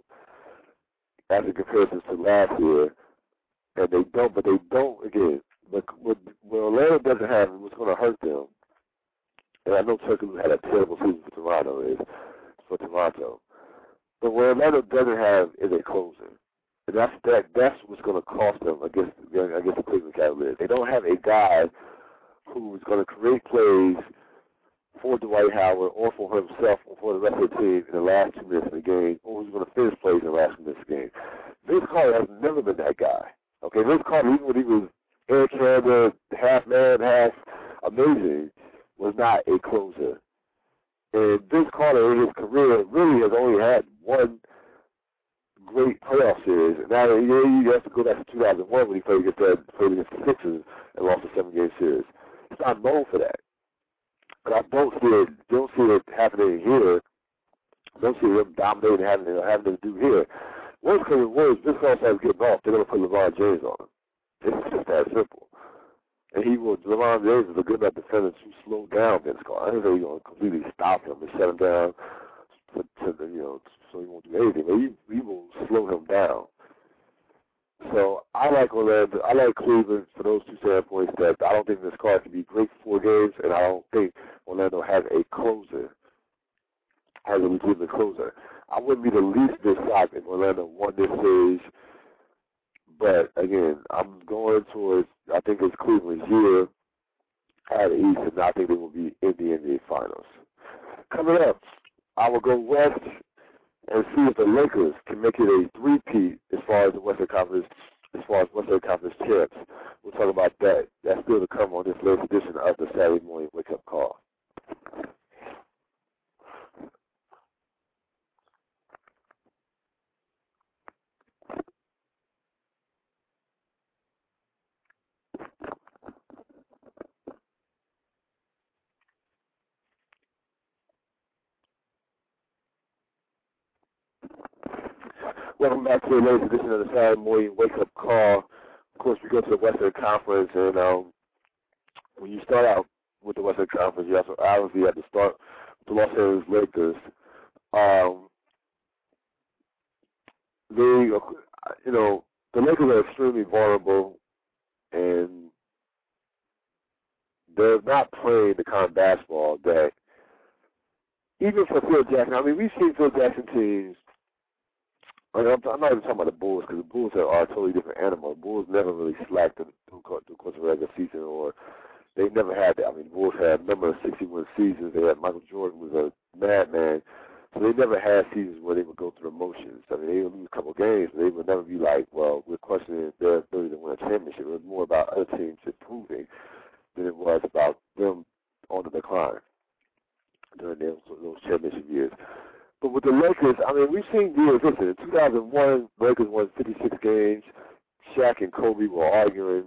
as in comparison to last year. And they don't, but they don't, again, but what, what Orlando doesn't have and what's going to hurt them, and I know Turkey had a terrible season for Toronto, is for Toronto, but what Orlando doesn't have is a closer. And that's that, that's what's going to cost them against, against the Cleveland Cavaliers. They don't have a guy who's going to create plays for Dwight Howard or for himself or for the rest of the team in the last two minutes of the game, or who's going to finish plays in the last two minutes of the game. Vince Carter has never been that guy. Okay, Vince Carter, even when he was Eric Canada, half man, half amazing, was not a closer. And Vince Carter in his career really has only had one great playoff series. And now you have to go back to two thousand one when he played against, the, played against the Sixers and lost a seven-game series. He's not known for that. But I don't see it, don't see it happening here. I don't see him dominating having it, having to do here. What's because it was, Vince Carter starts getting off, they're going to put LeBron James on him. It's just that simple. And he will, LeBron James is a good enough defender to slow down Vince Carter. I don't think he's going to completely stop him and shut him down, to, to, you know, so he won't do anything. But he, he will slow him down. So I like Orlando. I like Cleveland for those two standpoints that I don't think Vince Carter can be great for four games, and I don't think Orlando has a closer, has a legitimate closer. I wouldn't be the least bit shocked if Orlando won this series. But, again, I'm going towards, I think it's Cleveland's year at East, and I think they will be in the N B A Finals. Coming up, I will go west and see if the Lakers can make it a three-peat as far as the Western Conference, as far as Western Conference champs. We'll talk about that. That's still to come on this latest edition of the Saturday Morning Wake Up Call. Welcome back to the latest edition of the Saturday Morning Wake Up Call. Of course, we go to the Western Conference, and um, when you start out with the Western Conference, you have to obviously have to start with the Los Angeles Lakers. Um, they, you know, the Lakers are extremely vulnerable, and they're not playing the kind of basketball that, even for Phil Jackson, I mean, we've seen Phil Jackson teams. I mean, I'm, I'm not even talking about the Bulls, because the Bulls are, are a totally different animal. The Bulls never really slacked through the course of the regular season, or they never had that. I mean, the Bulls had a number of sixty-win seasons. They had Michael Jordan was a madman, so they never had seasons where they would go through the motions. I mean, they would lose a couple of games, but they would never be like, well, we're questioning their ability to win a championship. It was more about other teams improving than it was about them on the decline during those, those championship years. But with the Lakers, I mean, we've seen years. Listen, in two thousand one, the Lakers won fifty-six games. Shaq and Kobe were arguing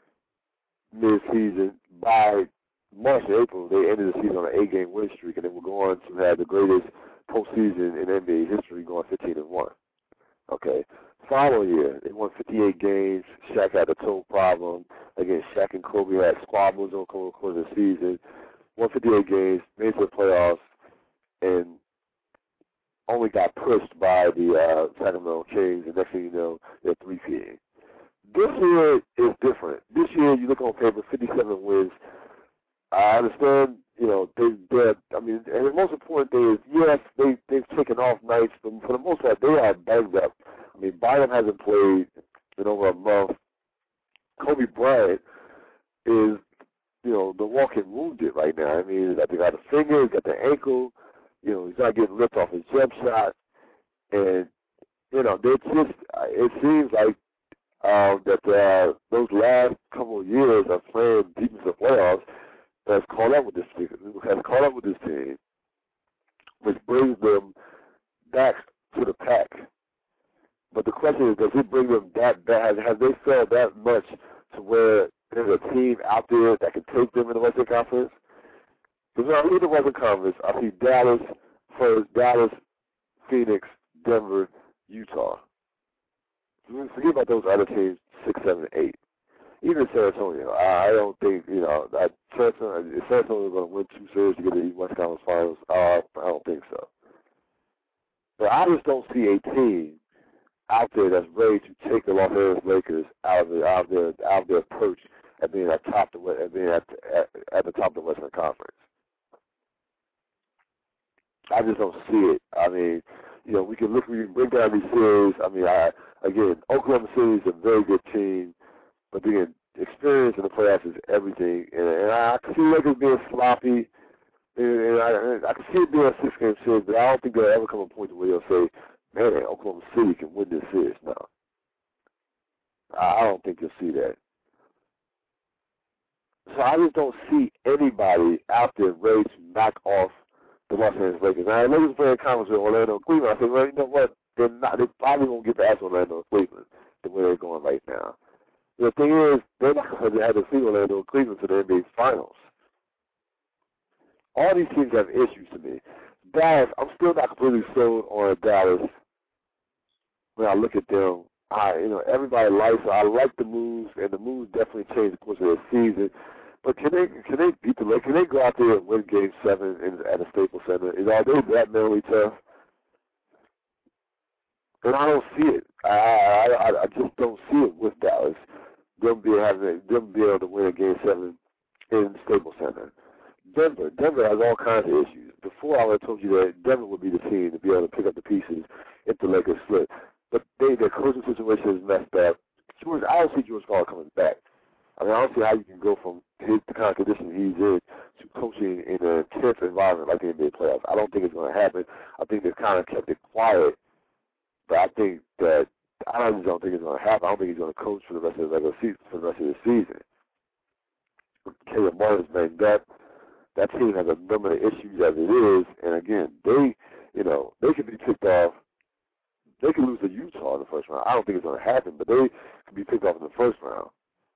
mid-season. By March and April, they ended the season on an eight-game win streak, and they were going to have the greatest postseason in N B A history, going fifteen and one. Okay. Following year, they won fifty-eight games. Shaq had a toe problem. Again, Shaq and Kobe had squabbles over the course of the season. Won fifty-eight games, made it to the playoffs, and only got pushed by the uh, Sacramento Kings, and next thing you know, they're three-peating. This year is different. This year, you look on paper, fifty-seven wins. I understand, you know, they, they're, I mean, and the most important thing is, yes, they, they've taken off nights, but for the most part, they are banged up. I mean, Bynum hasn't played in over a month. Kobe Bryant is, you know, the walking wounded right now. I mean, he's got the finger, he's got the ankle. You know, he's not getting ripped off his jump shot. And, you know, they just, it seems like uh, that uh, those last couple of years of playing deep into the playoffs has caught up with this has caught up with this team, which brings them back to the pack. But the question is, does it bring them that bad? Have they felt that much to where there's a team out there that can take them in the Western Conference? Because when I look at the Western Conference, I see Dallas first, Dallas, Phoenix, Denver, Utah. Forget about those other teams, six, seven, eight. Even San Antonio, I, I don't think, you know, that San Antonio, if San Antonio is going to win two series to get to the West Conference Finals, uh, I don't think so. But I just don't see a team out there that's ready to take the Los Angeles Lakers out of their, out of their, out of their perch at being at top the at being at, at at the top of the Western Conference. I just don't see it. I mean, you know, we can look, we can break down these series. I mean, I again, Oklahoma City is a very good team, but again, experience in the playoffs is everything. And, and I can see Lakers being sloppy, and, and I, I can see it being a six-game series, but I don't think there'll ever come a point where they'll say, man, Oklahoma City can win this series. No. I don't think you'll see that. So I just don't see anybody out there ready to knock off the Los Angeles Lakers. Now, the Lakers playing conference with Orlando and Cleveland. I said, well, you know what? They're not. They probably won't get past Orlando and Cleveland the way they're going right now. The thing is, they're not going to have to see Orlando and Cleveland to the N B A Finals. All these teams have issues to me. Dallas, I'm still not completely sold on Dallas. When I look at them, I, you know, everybody likes it. I like the moves, and the moves definitely changed the course of their season. But can they can they beat the Lakers? Can they go out there and win Game Seven in, at the Staples Center? Is are they that mentally tough? And I don't see it. I I, I just don't see it with Dallas. Them be having them be able to win a Game Seven in the Staples Center. Denver, Denver has all kinds of issues. Before I would have told you that Denver would be the team to be able to pick up the pieces if the Lakers split. But they, their coaching situation is messed up. George, I don't see George Karl coming back. I mean, I don't see how you can go from his, the kind of condition he's in to coaching in an intense environment like the N B A playoffs. I don't think it's going to happen. I think they've kind of kept it quiet. But I think that I just don't think it's going to happen. I don't think he's going to coach for the rest of the regular season. For the rest of the season, Caleb Martin's banged up. That team has a number of issues as it is, and again, they, you know, they could be picked off. They could lose to Utah in the first round. I don't think it's going to happen, but they could be picked off in the first round.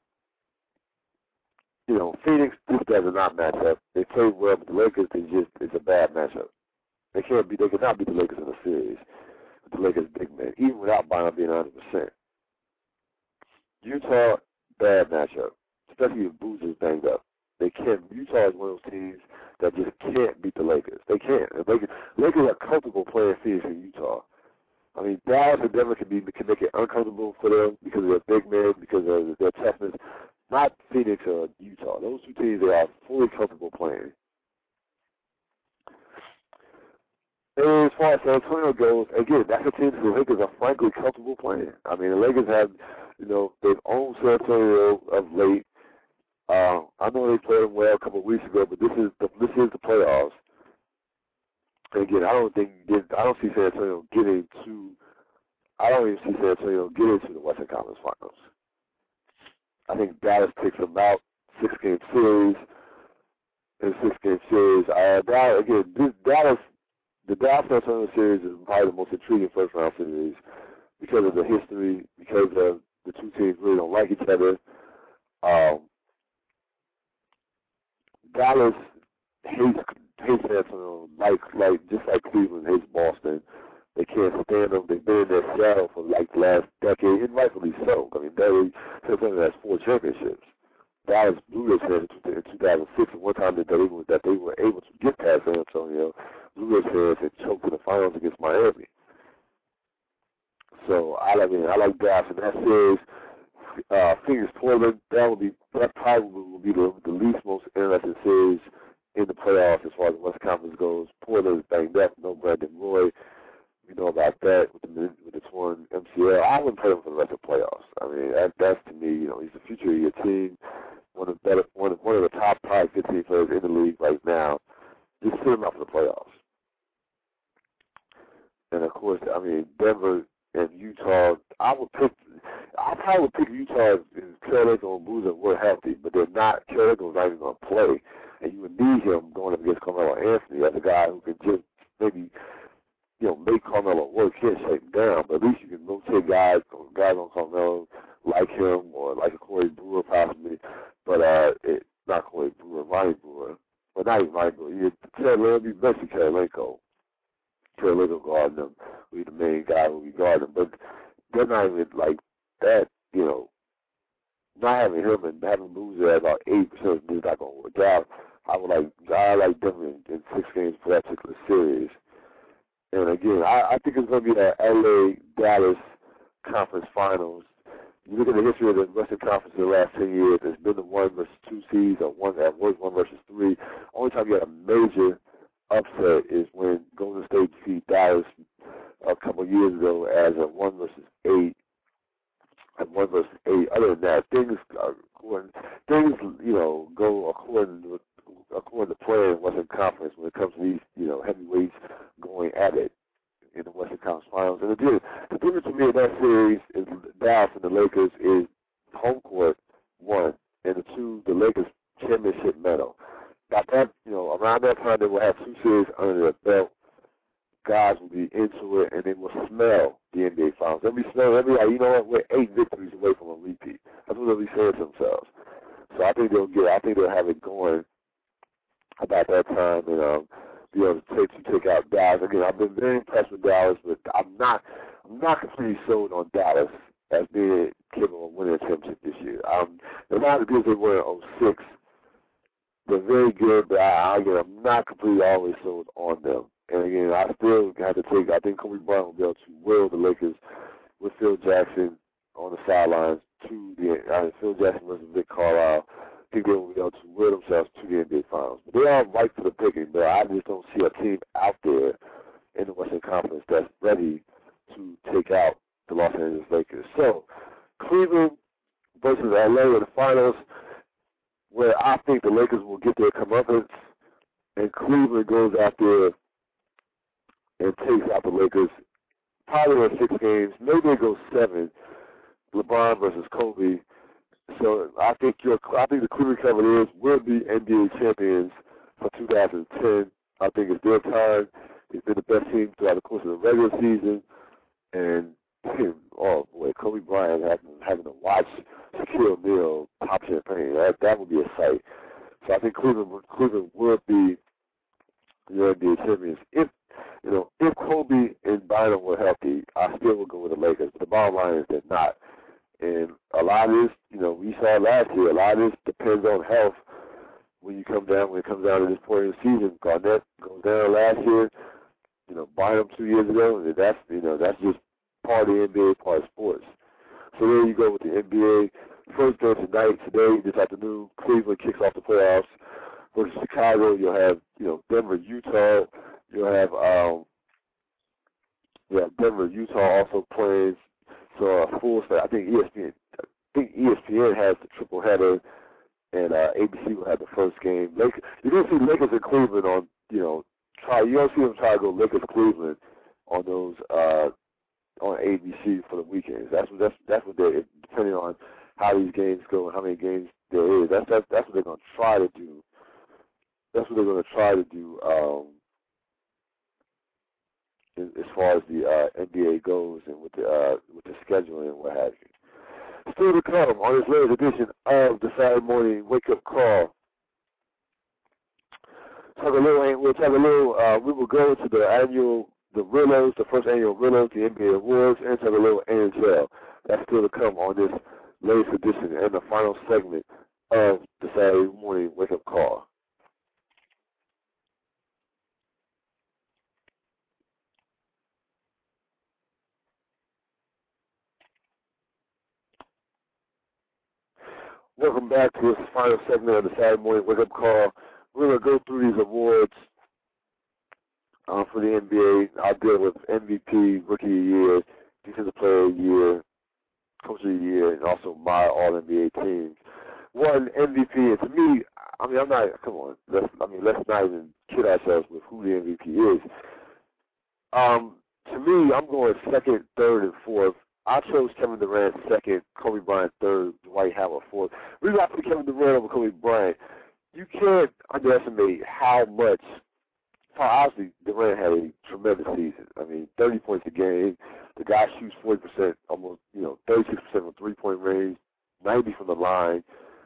You know, Phoenix, this does not match up. They played well, but the Lakers, they just, it's a bad matchup. They can't be, they cannot beat the Lakers in a series. the Lakers big men, even without Bynum being one hundred percent. Utah, bad matchup, especially if Boozer is banged up. They can't. Utah is one of those teams that just can't beat the Lakers. They can't. The Lakers, Lakers are comfortable playing Phoenix and Utah. I mean, Dallas and Denver can, be, can make it uncomfortable for them because of their big men, because of their toughness. Not Phoenix or Utah. Those two teams, they are fully comfortable playing. And as far as San Antonio goes, again, that's a team the Lakers are frankly comfortable playing. I mean, the Lakers have, you know, they've owned San Antonio of late. Uh, I know they played them well a couple of weeks ago, but this is the this is the playoffs. And again, I don't think I don't see San Antonio getting to. I don't even see San Antonio getting to the Western Conference Finals. I think Dallas takes them out, six game series, in six game series. Uh, Dallas, again, this Dallas, the Dallas San Antonio series is probably the most intriguing first round series because of the history, because of the two teams really don't like each other. Um, Dallas hates hates San Antonio like like just like Cleveland hates Boston. They can't stand them. They've been in their shadow for like the last decade, and rightfully so. I mean, they, San Antonio has four championships. Dallas blew their chance in two thousand six, and one time that they, were, that they were able to get past San Antonio, blew their chance and choked in the finals against Miami. So I mean, I like Dallas in that series. Uh, Phoenix Portland, that would be that probably will be the, the least most interesting series in the playoffs as far as the West Conference goes. Portland is banged up, no Brandon Roy. We know about that with the with the torn M C L. I wouldn't play him for the rest of the playoffs. I mean, that, that's to me, you know, he's the future of your team. One of the better, one of, one of the top probably fifteen players in the league right now. Just sit him out for the playoffs. And of course, I mean, Denver and Utah. I would pick. I probably would pick Utah if Kerr-Lake and Boozer were healthy, but they're not. Kerr-Lake was not even going to play, and you would need him going up against Carmelo Anthony as a guy who can just maybe, you know, make Carmelo work. Can't shake him down, but at least you can rotate guys, guys on Carmelo like him or like a Corey Brewer possibly, but uh, it, not Corey Brewer, Ronnie Brewer, but not even Ronnie Brewer. Kerr-Lake would be basically Kerr-Lake. Kerr-Lake will guard them. Will be the main guy who will be guarding them, but they're not even like that. You know, not having him and having Boozer at about eighty percent is not going to work out. I would like I like them in, in six games for that particular series. And again, I, I think it's going to be the L A Dallas Conference Finals. You look at the history of the Western Conference in the last ten years, it's been the one versus two seeds or one at worst one versus three. Only time you had a major upset is when Golden State defeated Dallas a couple of years ago as a one versus eight. And one versus eight. Other than that, things are according, things you know go according to according to plan in Western Conference when it comes to these you know heavyweights going at it in the Western Conference Finals. And again, the difference to me in that series is Dallas and the Lakers is home court one, and the two the Lakers championship medal. Got that you know around that time they will have two series under their belt. Guys will be into it, and they will smell the N B A Finals. They'll be smelling, they'll be like, you know what, we're eight victories away from a repeat. That's what they'll be saying to themselves. So I think they'll get, I think they'll have it going about that time, and um, be able to take to take out Dallas. Again, I've been very impressed with Dallas, but I'm not, I'm not completely sold on Dallas as being capable of winning a championship this year. Um, they're not as good as they were in oh six. They're very good, but I, again, I'm not completely always sold on them. And again, I still have to take, I think Kobe Bryant will be able to will the Lakers with Phil Jackson on the sidelines to the, uh, Phil Jackson versus Vic Carlisle. I think they will be able to will themselves to the N B A Finals. But they are right for the picking, but I just don't see a team out there in the Western Conference that's ready to take out the Los Angeles Lakers. So, Cleveland versus L A in the finals, where I think the Lakers will get their comeuppance, and Cleveland goes out there and takes out the Lakers, probably in six games. Maybe they go seven. LeBron versus Kobe. So I think your, I think the Cleveland Cavaliers will be N B A champions for two thousand ten. I think it's their time. They've been the best team throughout the course of the regular season, and oh boy, Kobe Bryant having, having to watch Shaquille O'Neal pop champagne. That that would be a sight. So I think Cleveland Cleveland will be the N B A champions. If You know, if Kobe and Bynum were healthy, I still would go with the Lakers. But the bottom line is they're not. And a lot of this, you know, we saw last year, a lot of this depends on health when you come down, when it comes down to this point of the season. Garnett goes down last year, you know, Bynum two years ago, and that's, you know, that's just part of the N B A, part of sports. So there you go with the N B A. First game tonight, today, this afternoon, Cleveland kicks off the playoffs versus Chicago. You'll have, you know, Denver, Utah. You'll have, um, you have Denver, Utah also playing. So a full set. I think E S P N. I think E S P N has the triple header, and uh, A B C will have the first game. Lakers, you don't see Lakers and Cleveland on, you know, try. You don't see them try to go Lakers Cleveland on those uh, on A B C for the weekends. That's what that's that's what they're depending on how these games go and how many games there is. That's that's that's what they're going to try to do. That's what they're going to try to do. Um, as far as the uh, N B A goes and with the uh, with the scheduling and what have you. Still to come on this latest edition of the Saturday Morning Wake Up Call. Talk a little. We'll talk a little. Uh, we will go to the annual, the Rillos, the first annual Rillos, the N B A awards, and talk a little N H L. That's still to come on this latest edition and the final segment of the Saturday Morning Wake Up Call. Welcome back to this final segment of the Saturday Morning Wake Up Call. We're going to go through these awards uh, for the N B A. I'll deal with M V P, Rookie of the Year, Defensive Player of the Year, Coach of the Year, and also my All N B A teams. One, M V P, and to me, I mean, I'm not, come on, let's, I mean, let's not even kid ourselves with who the M V P is. Um, to me, I'm going second, third, and fourth. I chose Kevin Durant second, Kobe Bryant third, Dwight Howard fourth. The reason I put Kevin Durant over Kobe Bryant, you can't underestimate how much, how obviously Durant had a tremendous season. I mean, thirty points a game. The guy shoots forty percent, almost, you know, thirty-six percent from three-point range, ninety from the line.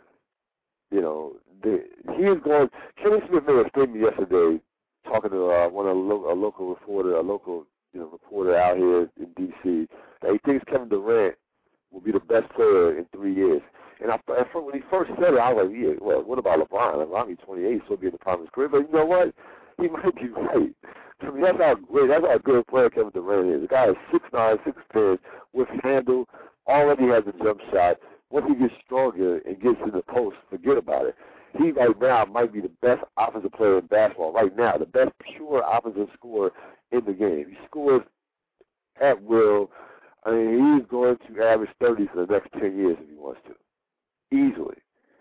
You know, the, he is going, Kenny Smith made a statement yesterday talking to uh, one of a, lo- a local reporter, a local you know, reporter out here in D C, that he thinks Kevin Durant will be the best player in three years. And I, and from when he first said it, I was like, yeah, well, what about LeBron? LeBron be twenty-eight, so be at the prime of his career. But you know what? He might be right. I mean, that's how great, that's how good a player Kevin Durant is. The guy is six nine, six ten, with handle, already has a jump shot. Once he gets stronger and gets in the post, forget about it. He right now might be the best offensive player in basketball right now, the best pure offensive scorer in the game. He scores at will. I mean, he's going to average thirty for the next ten years if he wants to, easily.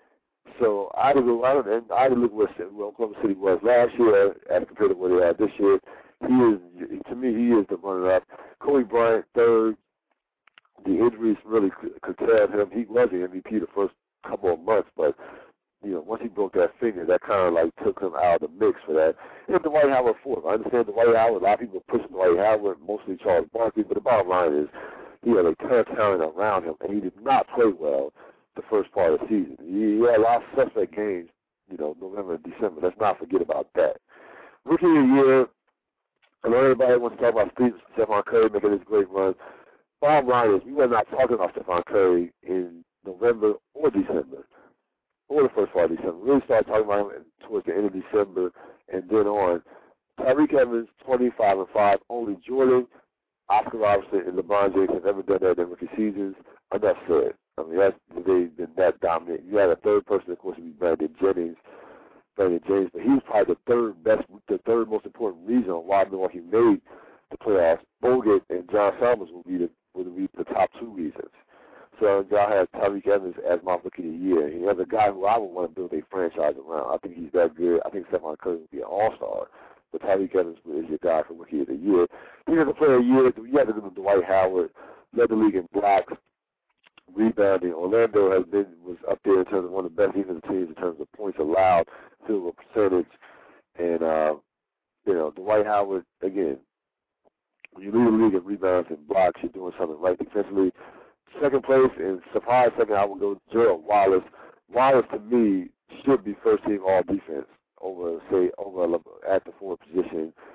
So I would look, I don't, and I would look where Oklahoma City was last year as compared to where they are this year. He is, to me, he is the runner-up. Kobe Bryant third. The injuries really curtailed him. He was the M V P the first couple of months, but you know, once he broke that finger, that kind of like took him out of the mix for that. And Dwight Howard fourth. I understand Dwight Howard. A lot of people are pushing Dwight Howard, mostly Charles Barkley, but the bottom line is he had a ton of talent around him, and he did not play well the first part of the season. He, he had a lot of suspect games, you know, November and December. Let's not forget about that. Rookie of the Year, I know everybody wants to talk about Steve, Stephon Curry making this great run. Bottom line is we were not talking about Stephon Curry in November or December, or the first part of December. We really started talking about him towards the end of December and then on. Tyreke Evans, twenty-five and five. Only Jordan, Oscar Robertson, and LeBron James have ever done that in rookie seasons. Enough said. I mean, that's, they've been that dominant. You had a third person, of course, would be Brandon Jennings, Brandon James, but he's probably the third best, the third most important reason why Milwaukee made the playoffs. Bogut and John Chalmers will be the would be the top two reasons. So y'all have Tyreke Evans as my rookie of the year. He has a guy who I would want to build a franchise around. I think he's that good. I think Stephon Curry would be an all-star. But Tyreke Evans is your guy for rookie of the year. He has a player of the year. You have to do with Dwight Howard, led the league in blocks, rebounding. Orlando has been was up there in terms of one of the best defensive teams in terms of points allowed, field goal percentage, and uh, you know Dwight Howard again. When you lead the league in rebounds and blocks, you're doing something right defensively. Second place, and surprise second, I would go Gerald Wallace. Wallace, to me, should be first team all defense over, say, over at the forward position.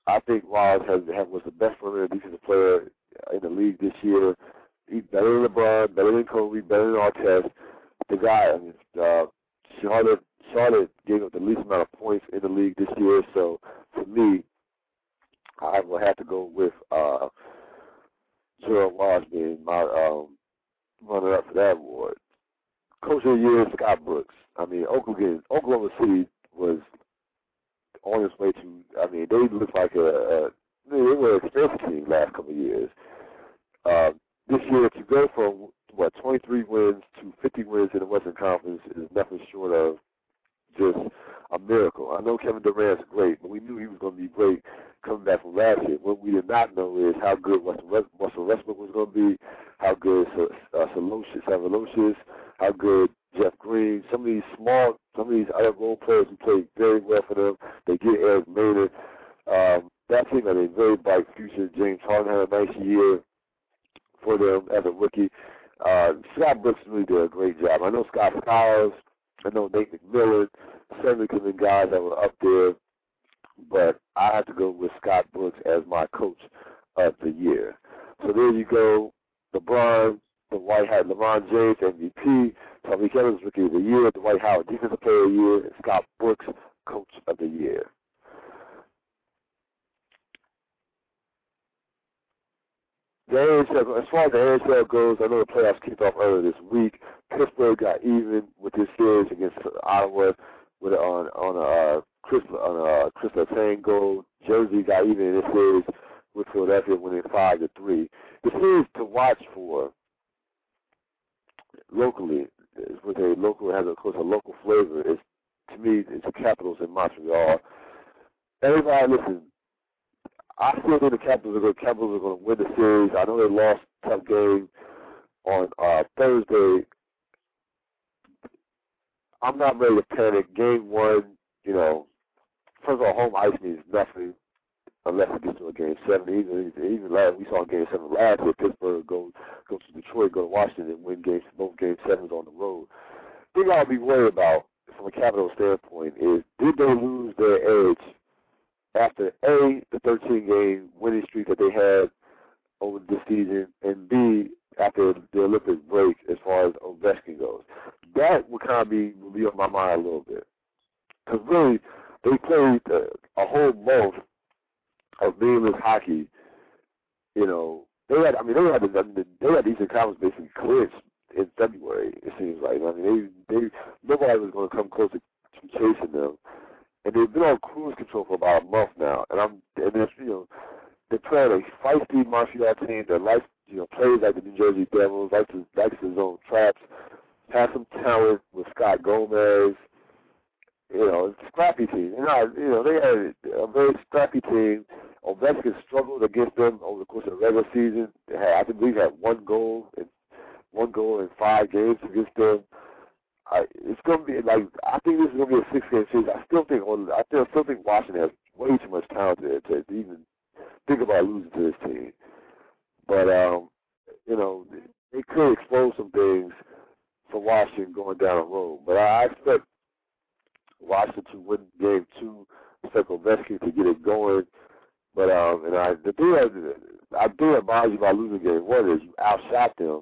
I think Waz has, has was the best perimeter defensive player in the league this year. He's better than LeBron, better than Kobe, better than Artest. The guy, I mean, uh, Charlotte, Charlotte gave up the least amount of points in the league this year. So for me, I will have to go with uh, Gerald Waz being my um, runner-up for that award. Coach of the year, Scott Brooks. I mean, Oklahoma, Oklahoma City was on its way to. I mean, they looked like a, a they were an expensive team last couple of years. Uh, this year, to go from what twenty-three wins to fifty wins in the Western Conference is nothing short of just a miracle. I know Kevin Durant's great, but we knew he was going to be great coming back from last year. What we did not know is how good Russell Westbrook was going to be, how good uh, Savalocious, how good Jeff Green. Some of these small, some of these other role players who played very well for them. They get Eric Maynard. Um, that team had a very bright future. James Harden had a nice year for them as a rookie. Uh, Scott Brooks really did a great job. I know Scott Skiles. I know Nate McMillan. Certainly could have been guys that were up there, but I have to go with Scott Brooks as my coach of the year. So there you go. LeBron, the White Hat, LeBron James, M V P, Tommy Evans, Rookie of the Year, Dwight Howard, Defensive Player of the Year, and Scott Brooks, Coach of the Year. The N H L, as far as the N H L goes, I know the playoffs kicked off earlier this week. Pittsburgh got even with this series against Ottawa with on on a uh, Chris on a Chris Letang goal. Jersey got even in this series with Philadelphia winning five to three. The series to watch for locally is with a local has of course a local flavor. Is to me it's the Capitals in Montreal. Everybody listen. I still think the Capitals are going. Capitals are going to win the series. I know they lost a tough game on uh, Thursday. I'm not ready to panic. Game one, you know, first of all, home ice means nothing unless it gets to a game seven. Even even last, we saw game seven last year. Pittsburgh go go to Detroit, go to Washington, and win games both game sevens on the road. The thing I'll be worried about from a Capitals standpoint is did they lose their edge after A, the thirteen-game winning streak that they had over this season, and B, after the Olympic break as far as Ovechkin goes. That would kind of be, would be on my mind a little bit. Because really, they played uh, a whole month of meaningless hockey. You know, they had, I mean, they had the, they had the Eastern Conference basically clinched in February, it seems like. I mean, they, they nobody was going to come close to, to chasing them. And they've been on cruise control for about a month now. And I'm, and it's, you know, they're playing a feisty Montreal team that likes, you know, plays like the New Jersey Devils, likes to, likes his own traps, has some talent with Scott Gomez. You know, it's a scrappy team. You know, you know, they had a very scrappy team. Ovechkin struggled against them over the course of the regular season. They had, I believe, had one goal in one goal in five games against them. I, it's going to be like I think this is going to be a six-game series. I still think I still, still think Washington has way too much talent to, to even think about losing to this team. But um, you know, it could expose some things for Washington going down the road. But I, I expect Washington to win game two, expect Ovechkin to get it going. But um, and I the thing I, I do advise you about losing game one is you outshot them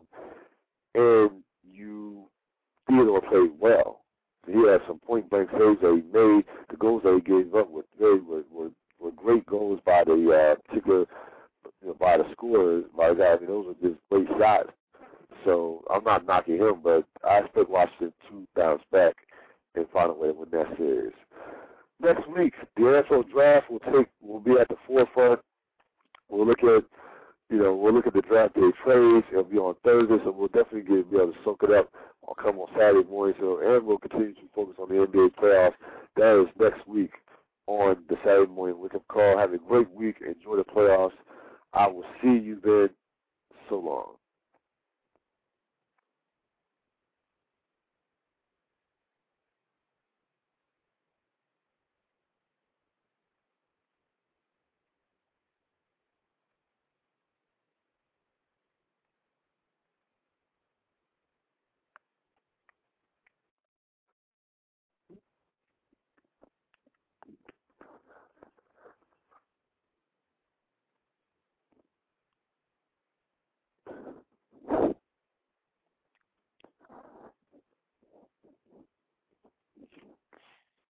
and you Theodore played well. He had some point-blank saves that he made. The goals that he gave up were very were, were, were great goals by the uh, particular, you know, by the scorers. By the guy, I mean, those were just great shots. So I'm not knocking him, but I expect Washington to bounce back and find a way to win that series. Next week, the N F L draft will take will be at the forefront. We'll look at you know we'll look at the draft day trades. It'll be on Thursday, so we'll definitely get, be able to soak it up. I'll come on Saturday morning, so and we'll continue to focus on the N B A playoffs. That is next week on the Saturday morning wake-up call. Have a great week. Enjoy the playoffs. I will see you then.